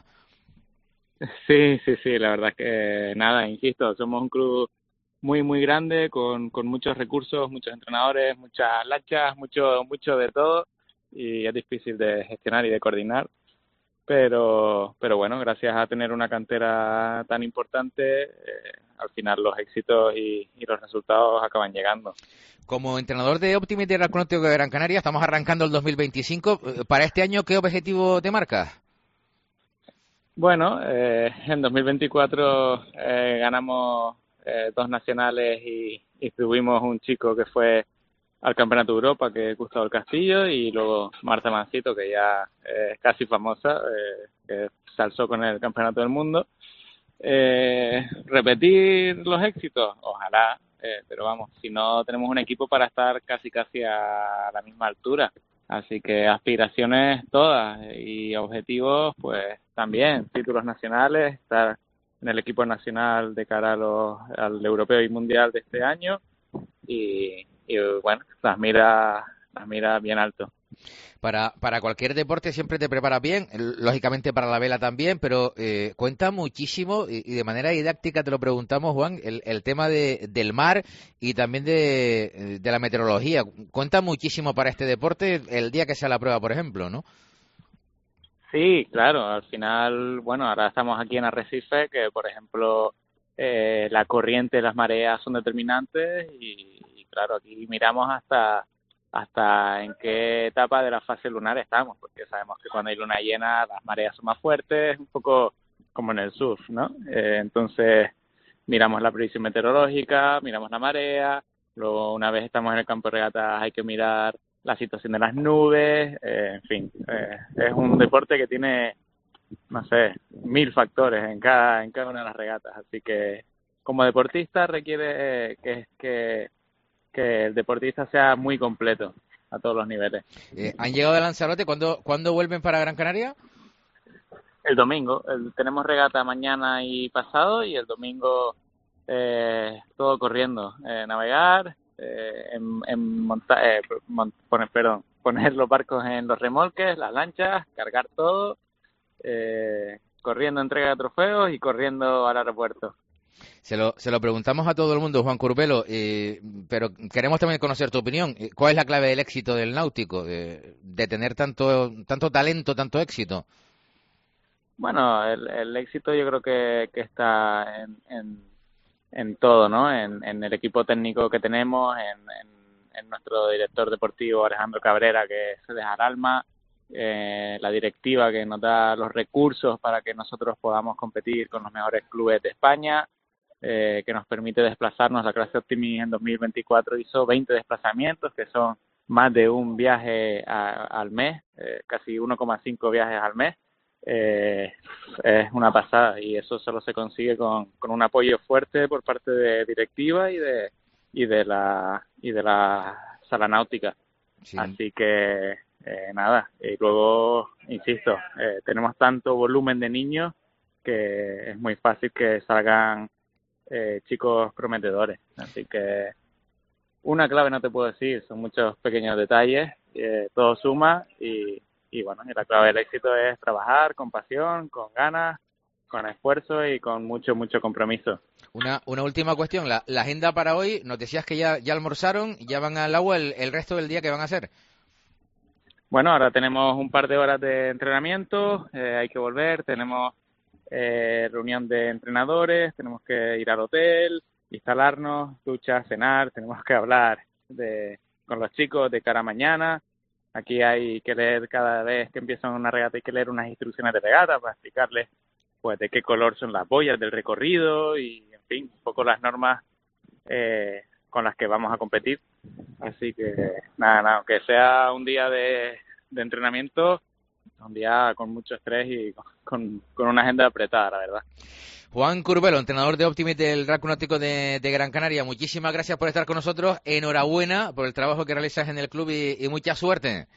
Sí, sí, sí, la verdad es que nada, insisto, somos un club muy muy grande con, con muchos recursos, muchos entrenadores, muchas lanchas, mucho mucho de todo y es difícil de gestionar y de coordinar, pero pero bueno, gracias a tener una cantera tan importante, eh, al final los éxitos y, y los resultados acaban llegando. Como entrenador de Optimist de Real Club Náutico de Gran Canaria, estamos arrancando el dos mil veinticinco. Para este año, ¿qué objetivo te marcas? Bueno, eh, en dos mil veinticuatro eh, ganamos Eh, dos nacionales y, y tuvimos un chico que fue al Campeonato de Europa, que es Gustavo del Castillo, y luego Marta Mancito, que ya es eh, casi famosa, eh, que se alzó con el Campeonato del Mundo. Eh, repetir los éxitos, ojalá, eh, pero vamos, si no tenemos un equipo para estar casi casi a la misma altura. Así que aspiraciones todas y objetivos pues también, títulos nacionales, estar en el equipo nacional de cara a los, al europeo y mundial de este año y, y bueno, las miras las miras bien alto. Para, para cualquier deporte siempre te preparas bien, lógicamente para la vela también, pero eh, cuenta muchísimo y, y de manera didáctica te lo preguntamos, Juan, el, el tema de, del mar y también de, de la meteorología. Cuenta muchísimo para este deporte el día que sea la prueba, por ejemplo, ¿no? Sí, claro, al final, bueno, ahora estamos aquí en Arrecife, que por ejemplo eh, la corriente y las mareas son determinantes y, y claro, aquí miramos hasta hasta en qué etapa de la fase lunar estamos, porque sabemos que cuando hay luna llena las mareas son más fuertes, un poco como en el surf, ¿no? Eh, entonces miramos la previsión meteorológica, miramos la marea, luego una vez estamos en el campo de regatas hay que mirar la situación de las nubes, eh, en fin, eh, es un deporte que tiene, no sé, mil factores en cada en cada una de las regatas, así que como deportista requiere eh, que, que, que el deportista sea muy completo a todos los niveles. Eh, ¿Han llegado de Lanzarote? ¿Cuándo, ¿Cuándo vuelven para Gran Canaria? El domingo, el, tenemos regata mañana y pasado y el domingo eh, todo corriendo, eh, navegar, Eh, en, en monta eh, mont poner, perdón, poner los barcos en los remolques, las lanchas, cargar todo, eh, corriendo entrega de trofeos y corriendo al aeropuerto. Se lo, se lo preguntamos a todo el mundo, Juan Curbelo, eh, pero queremos también conocer tu opinión. ¿Cuál es la clave del éxito del náutico, de, de tener tanto tanto talento, tanto éxito? Bueno, el, el éxito yo creo que, que está en, en en todo, ¿no? En, en el equipo técnico que tenemos, en, en, en nuestro director deportivo Alejandro Cabrera, que se deja el alma, eh, la directiva que nos da los recursos para que nosotros podamos competir con los mejores clubes de España, eh, que nos permite desplazarnos. La clase Optimis en dos mil veinticuatro hizo veinte desplazamientos, que son más de un viaje a, al mes, eh, casi uno coma cinco viajes al mes. Eh, es una pasada y eso solo se consigue con, con un apoyo fuerte por parte de directiva y de y de la y de la sala náutica. Sí. Así que eh, nada, y luego insisto, eh, tenemos tanto volumen de niños que es muy fácil que salgan eh, chicos prometedores, así que una clave no te puedo decir, son muchos pequeños detalles, eh, todo suma y Y bueno, y la clave del éxito es trabajar con pasión, con ganas, con esfuerzo y con mucho, mucho compromiso. Una, una última cuestión, la, la agenda para hoy, nos decías que ya, ya almorzaron, ya van al agua el, el resto del día, ¿qué van a hacer? Bueno, ahora tenemos un par de horas de entrenamiento, eh, hay que volver, tenemos eh, reunión de entrenadores, tenemos que ir al hotel, instalarnos, ducha, cenar, tenemos que hablar de con los chicos de cara a mañana. Aquí hay que leer cada vez que empiezan una regata, hay que leer unas instrucciones de regata para explicarles pues de qué color son las boyas del recorrido y, en fin, un poco las normas eh, con las que vamos a competir. Así que, nada, nada, aunque sea un día de, de entrenamiento, un día con mucho estrés y con, con una agenda apretada, la verdad. Juan Curbelo, entrenador de Optimis del Real Club Náutico de, de Gran Canaria, muchísimas gracias por estar con nosotros, enhorabuena por el trabajo que realizas en el club y, y mucha suerte.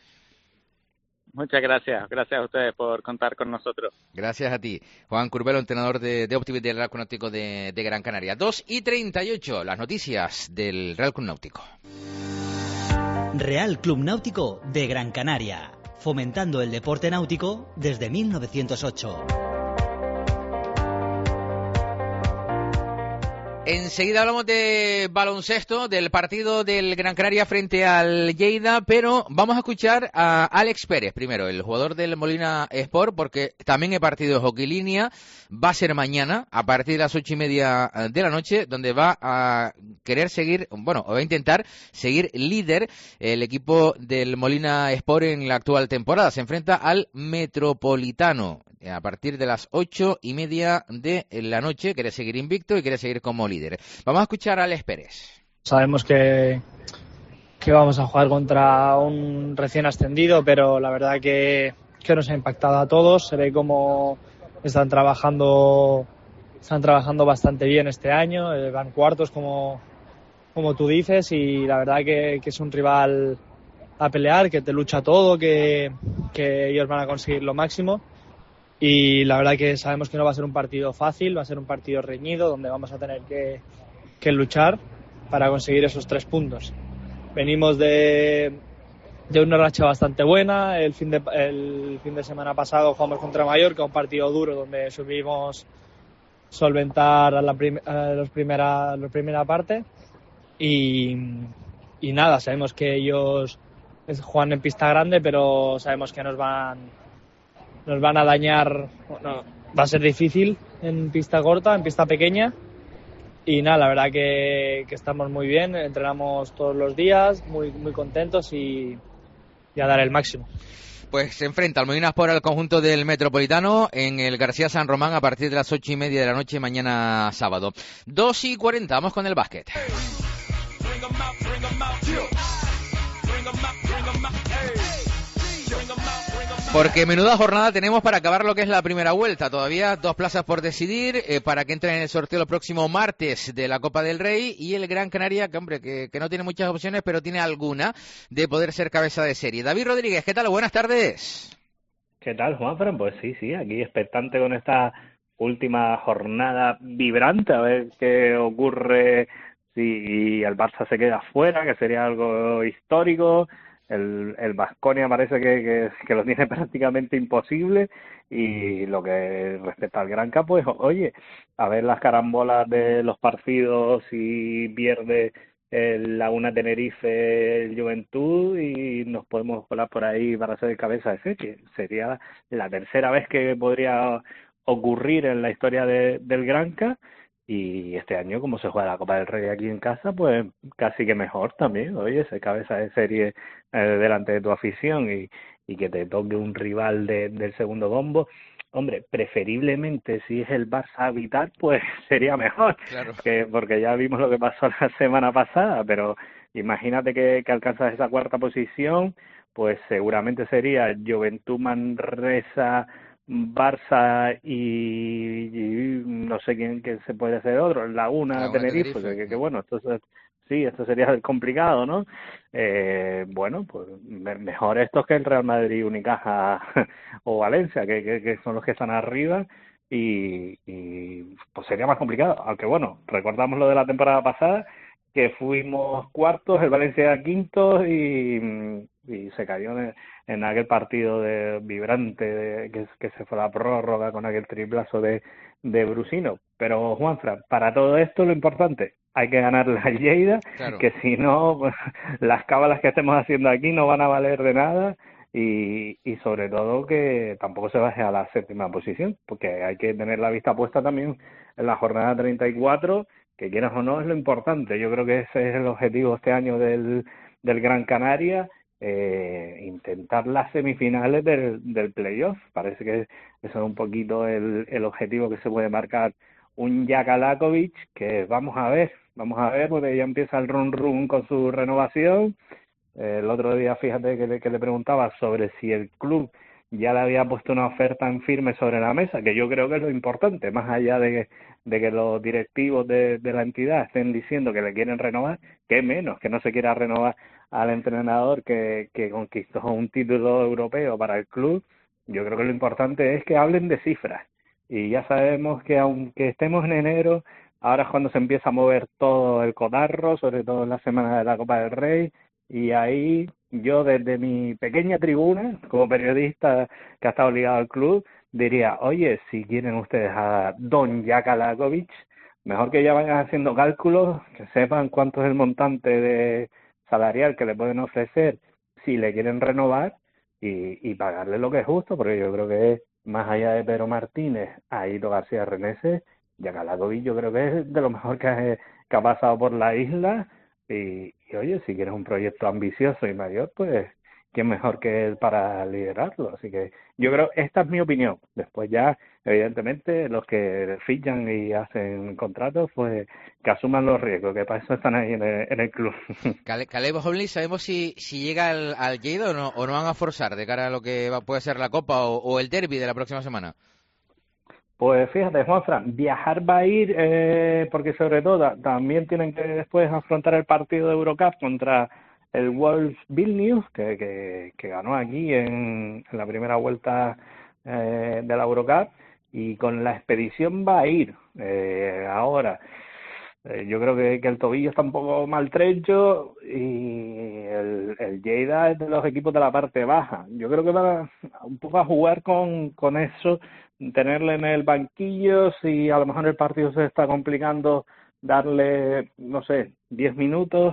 Muchas gracias, gracias a ustedes por contar con nosotros. Gracias a ti, Juan Curbelo, entrenador de, de Optimis del Real Club Náutico de, de Gran Canaria. dos y treinta y ocho, las noticias del Real Club Náutico. Real Club Náutico de Gran Canaria, fomentando el deporte náutico desde mil novecientos ocho. Enseguida hablamos de baloncesto, del partido del Gran Canaria frente al Lleida, pero vamos a escuchar a Alex Pérez primero, el jugador del Molina Sport, porque también hay partido de hockey línea, va a ser mañana a partir de las ocho y media de la noche, donde va a querer seguir, bueno, o va a intentar seguir líder el equipo del Molina Sport en la actual temporada. Se enfrenta al Metropolitano a partir de las ocho y media de la noche, quiere seguir invicto y quiere seguir como líder. Vamos a escuchar a Alex Pérez. Sabemos que, que vamos a jugar contra un recién ascendido, pero la verdad que, que nos ha impactado a todos. Se ve como están trabajando, están trabajando bastante bien este año, eh, van cuartos como, como tú dices, y la verdad que, que es un rival a pelear, que te lucha todo, que, que ellos van a conseguir lo máximo. Y la verdad que sabemos que no va a ser un partido fácil, va a ser un partido reñido donde vamos a tener que, que luchar para conseguir esos tres puntos. Venimos de, de una racha bastante buena. El fin de, el fin de semana pasado jugamos contra Mallorca, un partido duro donde supimos solventar a la, prim, a los primera, la primera parte y, y nada, sabemos que ellos juegan en pista grande, pero sabemos que nos van nos van a dañar. Bueno, va a ser difícil en pista corta, en pista pequeña. Y nada, la verdad que, que estamos muy bien, entrenamos todos los días, muy muy contentos y, y a dar el máximo. Pues se enfrenta Almoinas por el conjunto del Metropolitano en el García San Román a partir de las ocho y media de la noche mañana sábado. Dos y cuarenta, vamos con el básquet. Porque menuda jornada tenemos para acabar lo que es la primera vuelta. Todavía dos plazas por decidir eh, para que entren en el sorteo el próximo martes de la Copa del Rey y el Gran Canaria, que hombre, que, que no tiene muchas opciones, pero tiene alguna de poder ser cabeza de serie. David Rodríguez, ¿qué tal? Buenas tardes. ¿Qué tal, Juanfran? Pues sí, sí, aquí expectante con esta última jornada vibrante, a ver qué ocurre si el Barça se queda fuera, que sería algo histórico. El, el Baskonia parece que, que, que lo tiene prácticamente imposible y lo que respecta al Granca, pues oye, a ver las carambolas de los partidos, si pierde el Laguna Tenerife, el Juventud y nos podemos colar por ahí para ser cabeza de serie. Sería la tercera vez que podría ocurrir en la historia de, del Granca. Y este año, como se juega la Copa del Rey aquí en casa, pues casi que mejor también. Oye, ser cabeza de serie eh, delante de tu afición y, y que te toque un rival de, del segundo bombo. Hombre, preferiblemente si es el Barça a vital, pues sería mejor. Claro. Que, porque ya vimos lo que pasó la semana pasada, pero imagínate que, que alcanzas esa cuarta posición, pues seguramente sería Juventud Manresa, Barça y, y no sé quién que se puede hacer otro, Laguna, Laguna Tenerife, Tenerife. Que, que bueno, entonces sí, esto sería complicado, ¿no? Eh, bueno, pues mejor esto que el Real Madrid, Unicaja o Valencia, que, que, que son los que están arriba y, y pues sería más complicado, aunque bueno, recordamos lo de la temporada pasada, que fuimos cuartos, el Valencia quinto y, y se cayó en, en aquel partido de vibrante de, que, que se fue la prórroga con aquel triplazo de, de Brusino. Pero Juanfran, para todo esto lo importante, hay que ganar la Lleida, claro. Que si no, pues, las cábalas que estemos haciendo aquí no van a valer de nada y, y sobre todo que tampoco se baje a la séptima posición, porque hay que tener la vista puesta también en la jornada treinta y cuatro, que quieras o no es lo importante. Yo creo que ese es el objetivo este año del, del Gran Canaria, eh, intentar las semifinales del, del playoff. Parece que eso es un poquito el, el objetivo que se puede marcar un Jaka Lakovic, que vamos a ver, vamos a ver, porque ya empieza el run run con su renovación. Eh, el otro día, fíjate que le, que le preguntaba sobre si el club ya le había puesto una oferta en firme sobre la mesa, que yo creo que es lo importante, más allá de que, de que los directivos de, de la entidad estén diciendo que le quieren renovar, que menos que no se quiera renovar al entrenador que, que conquistó un título europeo para el club. Yo creo que lo importante es que hablen de cifras, y ya sabemos que aunque estemos en enero, ahora es cuando se empieza a mover todo el cotarro, sobre todo en la semana de la Copa del Rey, y ahí yo desde mi pequeña tribuna, como periodista que ha estado ligado al club, diría, oye, si quieren ustedes a don Jaka Lakovic, mejor que ya vayan haciendo cálculos, que sepan cuánto es el montante de salarial que le pueden ofrecer si le quieren renovar y, y pagarle lo que es justo, porque yo creo que es, más allá de Pedro Martínez, Aito García Reneses, Jaka Lakovic yo creo que es de lo mejor que ha, que ha pasado por la isla. Y, y oye, si quieres un proyecto ambicioso y mayor, pues quién mejor que él para liderarlo. Así que yo creo, esta es mi opinión. Después ya, evidentemente, los que fichan y hacen contratos, pues que asuman los riesgos, que para eso están ahí en el, en el club. Caleb Hobley, ¿sabemos si, si llega al, al Lleida o no, o no van a forzar de cara a lo que va, puede ser la Copa o, o el derbi de la próxima semana? Pues fíjate, Juanfran, viajar va a ir eh, porque sobre todo también tienen que después afrontar el partido de Eurocup contra el Wolves Vilnius, que, que, que ganó aquí en, en la primera vuelta eh, de la Eurocup, y con la expedición va a ir eh, ahora. Eh, yo creo que, que el tobillo está un poco maltrecho y el, el Lleida es de los equipos de la parte baja. Yo creo que va a, un poco a jugar con, con eso, tenerle en el banquillo, si a lo mejor el partido se está complicando, darle, no sé, diez minutos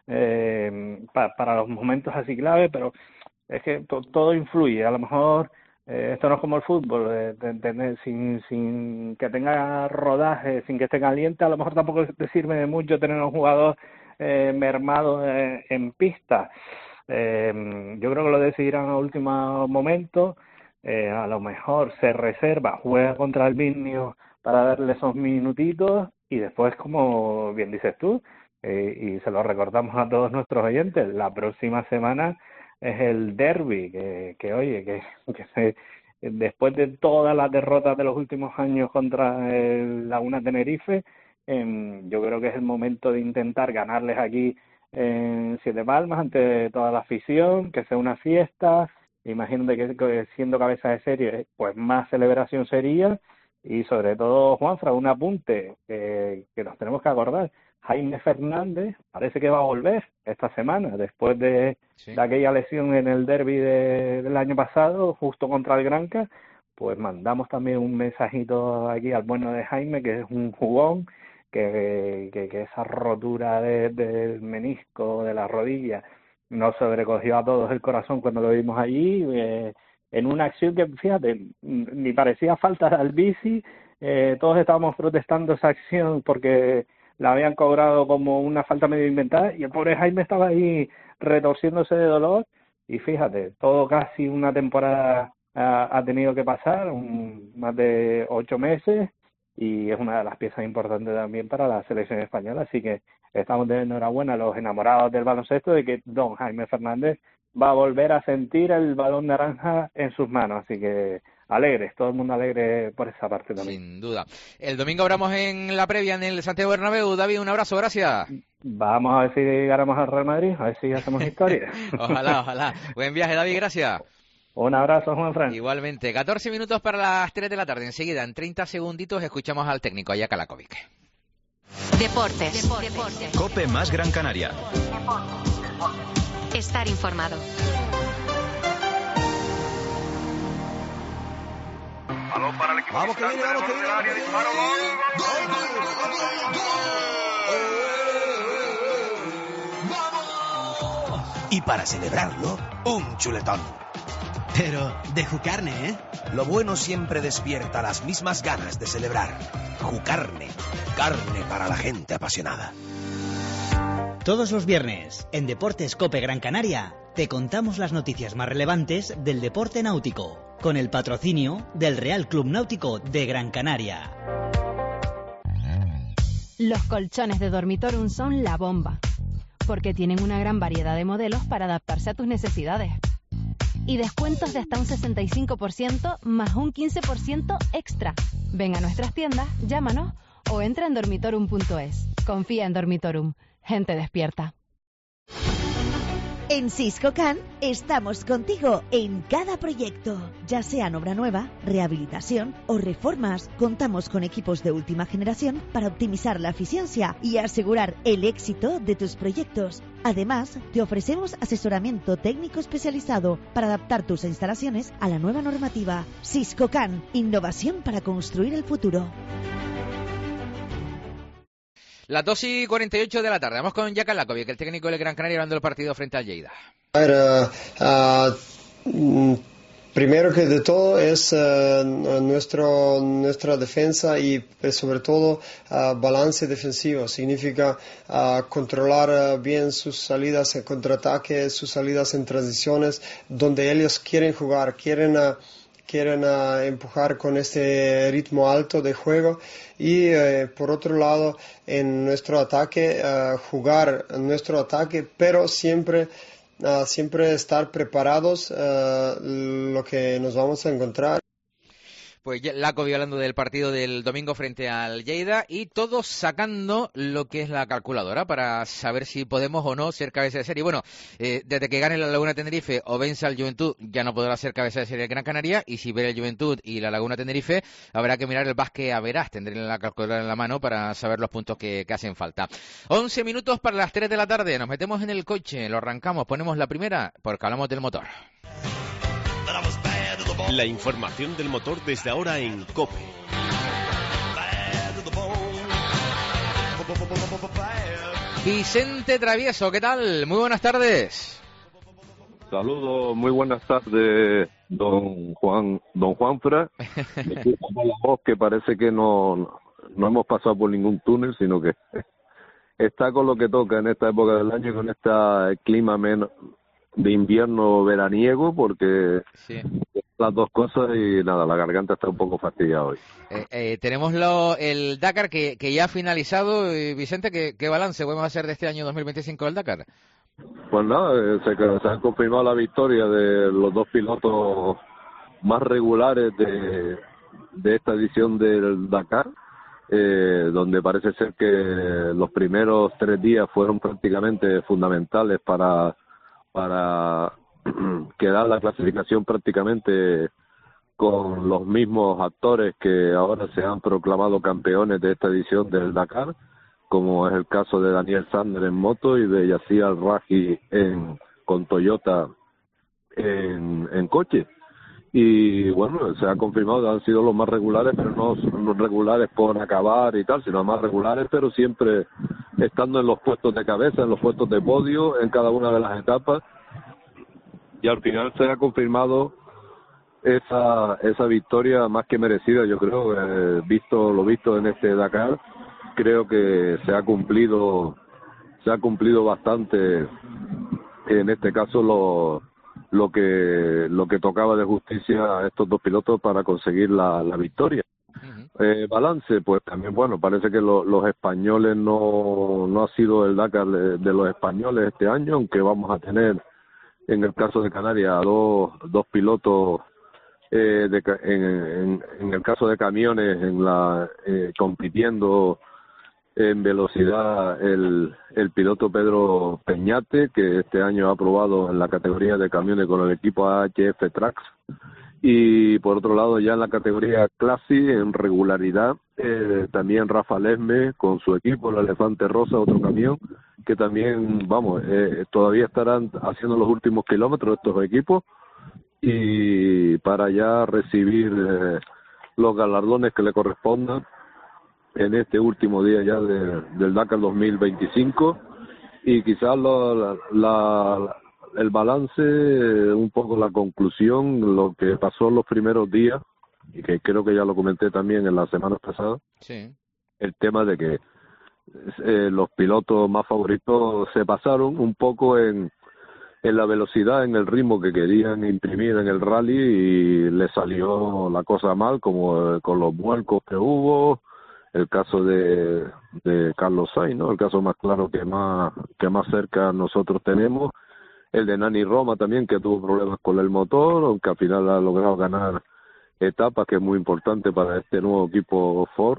eh, pa, para los momentos así clave, pero es que to, todo influye. A lo mejor eh, esto no es como el fútbol, eh, de, de, de, sin, sin que tenga rodaje, sin que esté caliente, a lo mejor tampoco te sirve de mucho tener un jugador eh, mermado eh, en pista. Eh, yo creo que lo decidirán a último momento. Eh, a lo mejor se reserva, juega contra el Vilnius para darle esos minutitos y después, como bien dices tú, eh, y se lo recordamos a todos nuestros oyentes, la próxima semana es el derbi, que, que oye, que, que se, después de todas las derrotas de los últimos años contra el Laguna Tenerife, eh, yo creo que es el momento de intentar ganarles aquí en Siete Palmas ante toda la afición, que sea una fiesta. Imagínate que, que siendo cabeza de serie, pues más celebración sería. Y sobre todo, Juanfra, un apunte que, que nos tenemos que acordar. Jaime Fernández parece que va a volver esta semana, después de, sí. de aquella lesión en el derbi de, del año pasado, justo contra el Granca. Pues mandamos también un mensajito aquí al bueno de Jaime, que es un jugón, que, que, que esa rotura de, del menisco, de la rodilla, nos sobrecogió a todos el corazón cuando lo vimos allí, eh, en una acción que, fíjate, ni parecía falta al bici, eh, todos estábamos protestando esa acción porque la habían cobrado como una falta medio inventada y el pobre Jaime estaba ahí retorciéndose de dolor y fíjate, todo casi una temporada ha, ha tenido que pasar, un, más de ocho meses, y es una de las piezas importantes también para la selección española, así que estamos de enhorabuena a los enamorados del baloncesto de que don Jaime Fernández va a volver a sentir el balón naranja en sus manos, así que alegres, todo el mundo alegre por esa parte también. Sin duda. El domingo hablamos en la previa en el Santiago Bernabéu. David, un abrazo, gracias. Vamos a ver si ganamos al Real Madrid, a ver si hacemos historia. Ojalá, ojalá. Buen viaje, David, gracias. Un abrazo, Juan Fran. Igualmente. catorce minutos para las tres de la tarde. Enseguida, en treinta segunditos, escuchamos al técnico, a Jaka Lakovic. Deportes. Deportes. COPE más Gran Canaria. Estar informado. Balón para el equipo. Vamos que viene, vamos que viene. Área, disparo, gol, gol, gol, gol, gol. ¡Vamos! Y para celebrarlo, un chuletón. Pero de Jucarne, ¿eh? Lo bueno siempre despierta las mismas ganas de celebrar. Jucarne, carne para la gente apasionada. Todos los viernes, en Deportes COPE Gran Canaria, te contamos las noticias más relevantes del deporte náutico, con el patrocinio del Real Club Náutico de Gran Canaria. Los colchones de Dormitorum son la bomba, porque tienen una gran variedad de modelos para adaptarse a tus necesidades. Y descuentos de hasta un sesenta y cinco por ciento más un quince por ciento extra. Ven a nuestras tiendas, llámanos o entra en dormitorum punto es. Confía en Dormitorum. Gente despierta. En Siscocan estamos contigo en cada proyecto, ya sea en obra nueva, rehabilitación o reformas. Contamos con equipos de última generación para optimizar la eficiencia y asegurar el éxito de tus proyectos. Además, te ofrecemos asesoramiento técnico especializado para adaptar tus instalaciones a la nueva normativa. Siscocan, innovación para construir el futuro. Las dos y cuarenta y ocho de la tarde. Vamos con Jaka Lakovic, el técnico del Gran Canaria, hablando del partido frente al Lleida. A ver, uh, uh, primero que de todo es uh, nuestro, nuestra defensa y sobre todo uh, balance defensivo. Significa uh, controlar uh, bien sus salidas en contraataque, sus salidas en transiciones, donde ellos quieren jugar, quieren... Uh, quieren uh, empujar con este ritmo alto de juego y eh, por otro lado en nuestro ataque uh, jugar en nuestro ataque pero siempre uh, siempre estar preparados uh, lo que nos vamos a encontrar. Pues ya Lakovi hablando del partido del domingo frente al Lleida y todos sacando lo que es la calculadora para saber si podemos o no ser cabeza de serie. Bueno, eh, desde que gane la Laguna Tenerife o vence al Juventud ya no podrá ser cabeza de serie de Gran Canaria, y si ve el Juventud y la Laguna Tenerife habrá que mirar el Basque Average, tendré la calculadora en la mano para saber los puntos que, que hacen falta. once minutos para las tres de la tarde, nos metemos en el coche, lo arrancamos, ponemos la primera porque hablamos del motor. La información del motor desde ahora en COPE. Vicente Travieso, ¿qué tal? Muy buenas tardes. Saludos, muy buenas tardes, don Juan, don Juanfra. Disculpa por la voz, que parece que no, no hemos pasado por ningún túnel, sino que está con lo que toca en esta época del año, con este clima menos de invierno veraniego, porque sí, las dos cosas, y nada, la garganta está un poco fastidiada hoy. Eh, eh, tenemos lo, el Dakar que, que ya ha finalizado. Y Vicente, ¿qué, qué balance podemos hacer de este año dos mil veinticinco del Dakar? Pues nada, eh, se, se ha confirmado la victoria de los dos pilotos más regulares de, de esta edición del Dakar, eh, donde parece ser que los primeros tres días fueron prácticamente fundamentales para para quedar la clasificación prácticamente con los mismos actores que ahora se han proclamado campeones de esta edición del Dakar, como es el caso de Daniel Sander en moto y de Yassir Al-Raji en, con Toyota en, en coche. Y bueno, se ha confirmado que han sido los más regulares, pero no son los regulares por acabar y tal, sino más regulares, pero siempre estando en los puestos de cabeza, en los puestos de podio, en cada una de las etapas. Y al final se ha confirmado esa esa victoria más que merecida, yo creo, eh, visto lo visto en este Dakar. Creo que se ha cumplido se ha cumplido bastante, en este caso, lo lo que lo que tocaba de justicia a estos dos pilotos para conseguir la, la victoria. Uh-huh. Eh, balance, pues también, bueno, parece que lo, los españoles no no ha sido el Dakar de, de los españoles este año, aunque vamos a tener en el caso de Canarias dos dos pilotos eh, de, en, en, en el caso de camiones en la eh, compitiendo en velocidad, el, el piloto Pedro Peñate, que este año ha probado en la categoría de camiones con el equipo A H F Tracks, y por otro lado ya en la categoría Classy, en regularidad, eh, también Rafa Lesme con su equipo, el Elefante Rosa, otro camión, que también, vamos, eh, todavía estarán haciendo los últimos kilómetros estos equipos, y para ya recibir eh, los galardones que le correspondan en este último día ya de, del Dakar dos mil veinticinco. Y quizás lo, la, la, el balance, un poco la conclusión, lo que pasó en los primeros días, y que creo que ya lo comenté también en la semana pasada, sí, el tema de que eh, los pilotos más favoritos se pasaron un poco en en la velocidad, en el ritmo que querían imprimir en el rally, y les salió la cosa mal, como eh, con los vuelcos que hubo, el caso de, de Carlos Sainz, ¿no? El caso más claro que más que más cerca nosotros tenemos, el de Nani Roma también, que tuvo problemas con el motor, aunque al final ha logrado ganar etapas, que es muy importante para este nuevo equipo Ford.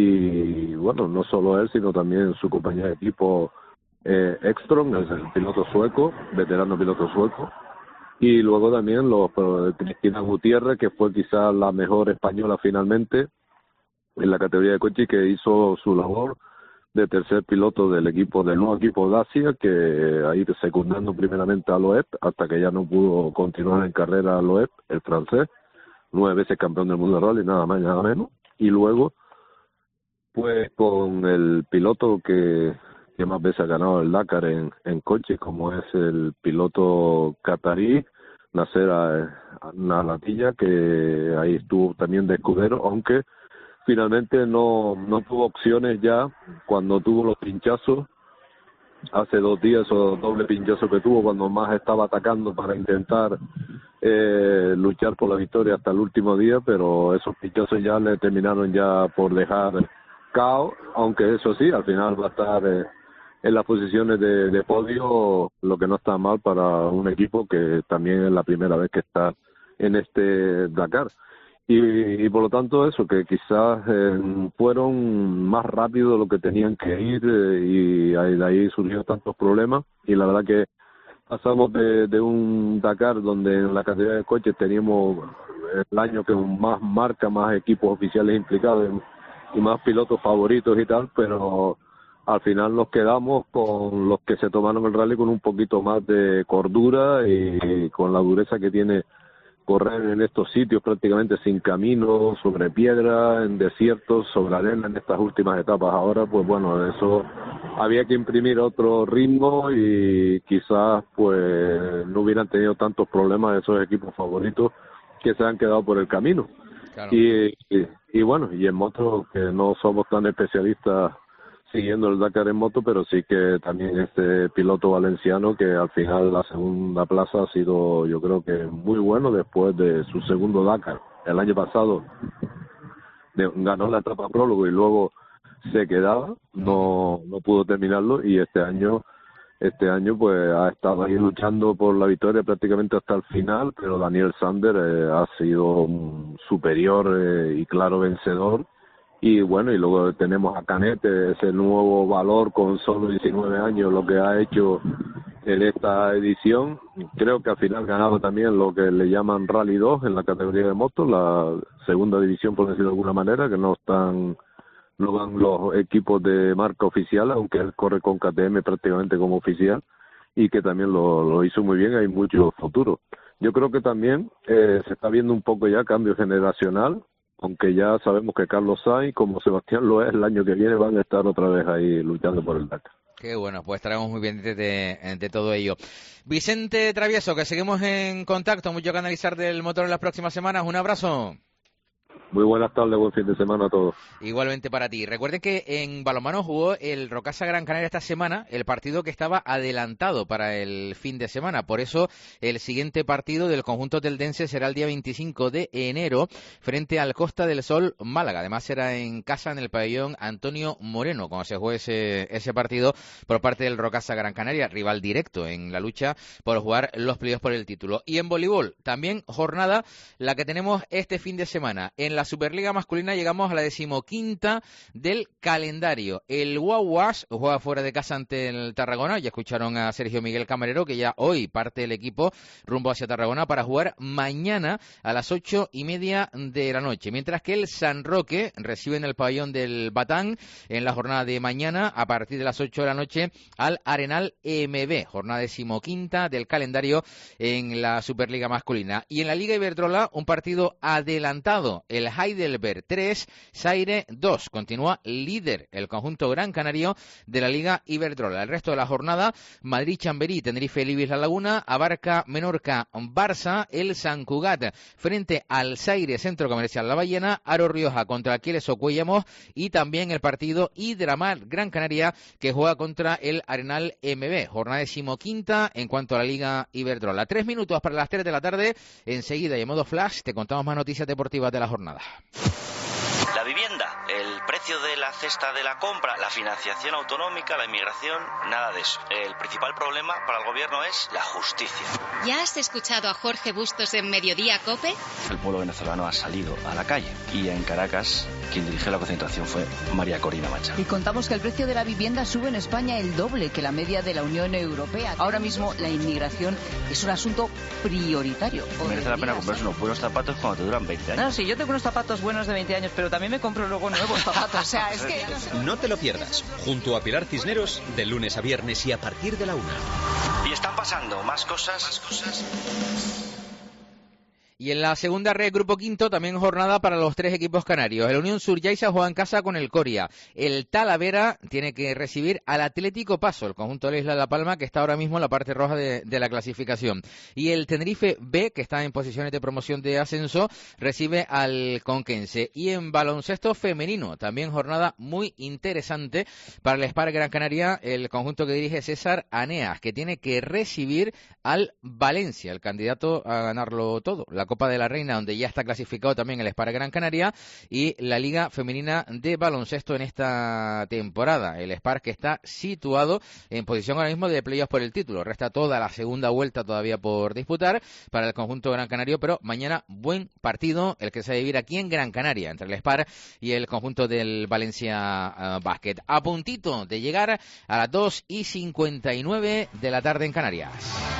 Y bueno, no solo él, sino también su compañía de equipo eh, Ekstrom, es el piloto sueco, veterano piloto sueco. Y luego también los eh, Cristina Gutiérrez, que fue quizás la mejor española finalmente en la categoría de coche, que hizo su labor de tercer piloto del equipo, del nuevo equipo Dacia, que ahí secundando primeramente a Loeb, hasta que ya no pudo continuar en carrera Loeb, el francés, nueve veces campeón del mundo de rally, nada más y nada menos. Y luego, pues con el piloto que, que más veces ha ganado el Dakar en, en coche, como es el piloto catarí, Nasser Al-Attiyah, que ahí estuvo también de escudero, aunque finalmente no, no tuvo opciones ya cuando tuvo los pinchazos, hace dos días, esos doble pinchazos que tuvo cuando más estaba atacando para intentar eh, luchar por la victoria hasta el último día, pero esos pinchazos ya le terminaron ya por dejar cao, aunque eso sí, al final va a estar eh, en las posiciones de, de podio, lo que no está mal para un equipo que también es la primera vez que está en este Dakar. Y, y por lo tanto eso, que quizás eh, fueron más rápido de lo que tenían que ir eh, y ahí, de ahí surgieron tantos problemas. Y la verdad que pasamos de, de un Dakar donde en la categoría de coches teníamos el año que más marca, más equipos oficiales implicados y más pilotos favoritos y tal, pero al final nos quedamos con los que se tomaron el rally con un poquito más de cordura y, y con la dureza que tiene correr en estos sitios prácticamente sin camino, sobre piedra, en desiertos, sobre arena en estas últimas etapas. Ahora, pues bueno, eso había que imprimir otro ritmo y quizás pues no hubieran tenido tantos problemas esos equipos favoritos que se han quedado por el camino. Claro. Y, y, y bueno, y en moto, que no somos tan especialistas siguiendo el Dakar en moto, pero sí que también este piloto valenciano, que al final la segunda plaza ha sido, yo creo que muy bueno después de su segundo Dakar. El año pasado de, ganó la etapa prólogo y luego se quedaba, no no pudo terminarlo, y este año este año pues ha estado ahí luchando por la victoria prácticamente hasta el final, pero Daniel Sander eh, ha sido un superior eh, y claro vencedor. Y bueno, y luego tenemos a Canete, ese nuevo valor con solo diecinueve años, lo que ha hecho en esta edición. Creo que al final ganaba también lo que le llaman Rally dos en la categoría de motos, la segunda división, por decirlo de alguna manera, que no están no van los equipos de marca oficial, aunque él corre con K T M prácticamente como oficial, y que también lo, lo hizo muy bien, hay mucho futuro. Yo creo que también eh, se está viendo un poco ya cambio generacional, aunque ya sabemos que Carlos Sainz, como Sebastián lo es, el año que viene van a estar otra vez ahí luchando por el Dakar. Qué bueno, pues estaremos muy pendientes de, de todo ello. Vicente Travieso, que seguimos en contacto, mucho que analizar del motor en las próximas semanas. Un abrazo. Muy buenas tardes, buen fin de semana a todos. Igualmente para ti. Recuerden que en balonmano jugó el Rocasa Gran Canaria esta semana, el partido que estaba adelantado para el fin de semana. Por eso el siguiente partido del conjunto teldense será el día veinticinco de enero frente al Costa del Sol Málaga. Además será en casa, en el pabellón Antonio Moreno, cuando se juegue ese, ese partido por parte del Rocasa Gran Canaria, rival directo en la lucha por jugar los playoffs por el título. Y en voleibol, también jornada la que tenemos este fin de semana. En la Superliga masculina llegamos a la decimoquinta del calendario. El Guaguas juega fuera de casa ante el Tarragona. Ya escucharon a Sergio Miguel Camarero, que ya hoy parte el equipo rumbo hacia Tarragona para jugar mañana a las ocho y media de la noche. Mientras que el San Roque recibe en el pabellón del Batán en la jornada de mañana a partir de las ocho de la noche al Arenal M B. Jornada decimoquinta del calendario en la Superliga masculina. Y en la Liga Iberdrola, un partido adelantado. El Heidelberg tres, Zaire dos. Continúa líder el conjunto gran canario de la Liga Iberdrola. El resto de la jornada, Madrid-Chamberí, Tenerife-Libis La Laguna, Abarca-Menorca-Barça, el San Cugat frente al Zaire Centro Comercial La Ballena, Aro Rioja contra Aquiles Ocuellamos y también el partido Hidramar Gran Canaria que juega contra el Arenal M B. Jornada decimoquinta en cuanto a la Liga Iberdrola. Tres minutos para las tres de la tarde. Enseguida y en modo flash te contamos más noticias deportivas de la jornada. La vivienda, el precio de la cesta de la compra, la financiación autonómica, la inmigración, nada de eso. El principal problema para el gobierno es la justicia. ¿Ya has escuchado a Jorge Bustos en Mediodía COPE? El pueblo venezolano ha salido a la calle y en Caracas quien dirigió la concentración fue María Corina Machado. Y contamos que el precio de la vivienda sube en España el doble que la media de la Unión Europea. Ahora mismo la inmigración es un asunto prioritario. Merece la pena comprarse unos buenos zapatos cuando te duran veinte años. No, sí, yo tengo unos zapatos buenos de veinte años, pero también me compro luego nuevos zapatos. O sea, es que... No te lo pierdas. Junto a Pilar Cisneros, de lunes a viernes y a partir de la una. Y están pasando más cosas, más cosas. Y en la segunda red, Grupo Quinto, también jornada para los tres equipos canarios. El Unión Suryaisa juega en casa con el Coria. El Talavera tiene que recibir al Atlético Paso, el conjunto de la Isla de La Palma, que está ahora mismo en la parte roja de, de la clasificación. Y el Tenerife B, que está en posiciones de promoción de ascenso, recibe al Conquense. Y en baloncesto femenino, también jornada muy interesante para el Spar Gran Canaria, el conjunto que dirige César Aneas, que tiene que recibir al Valencia, el candidato a ganarlo todo. La Copa de la Reina, donde ya está clasificado también el Spar Gran Canaria, y la Liga Femenina de Baloncesto en esta temporada. El Spar que está situado en posición ahora mismo de playoffs por el título. Resta toda la segunda vuelta todavía por disputar para el conjunto gran canario, pero mañana buen partido el que se va a vivir aquí en Gran Canaria, entre el Spar y el conjunto del Valencia uh, Basket. A puntito de llegar a las dos y cincuenta y nueve de la tarde en Canarias.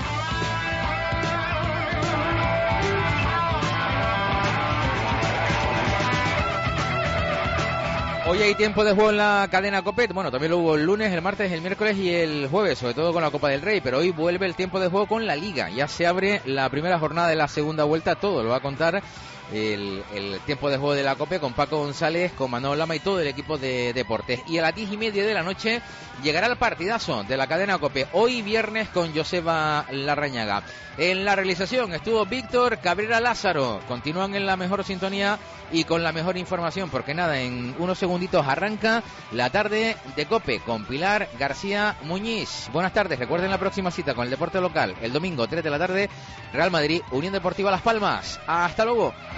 Hoy hay tiempo de juego en la cadena COPE. Bueno, también lo hubo el lunes, el martes, el miércoles y el jueves, sobre todo con la Copa del Rey, pero hoy vuelve el tiempo de juego con la Liga. Ya se abre la primera jornada de la segunda vuelta, todo lo va a contar el, el tiempo de juego de la COPE con Paco González, con Manolo Lama y todo el equipo de deportes. Y a las diez y media de la noche llegará el partidazo de la cadena COPE, hoy viernes, con Joseba Larrañaga. En la realización estuvo Víctor Cabrera Lázaro. Continúan en la mejor sintonía y con la mejor información, porque nada, en unos segunditos arranca la tarde de COPE con Pilar García Muñiz. Buenas tardes, recuerden la próxima cita con el deporte local, el domingo tres de la tarde, Real Madrid, Unión Deportiva Las Palmas. Hasta luego.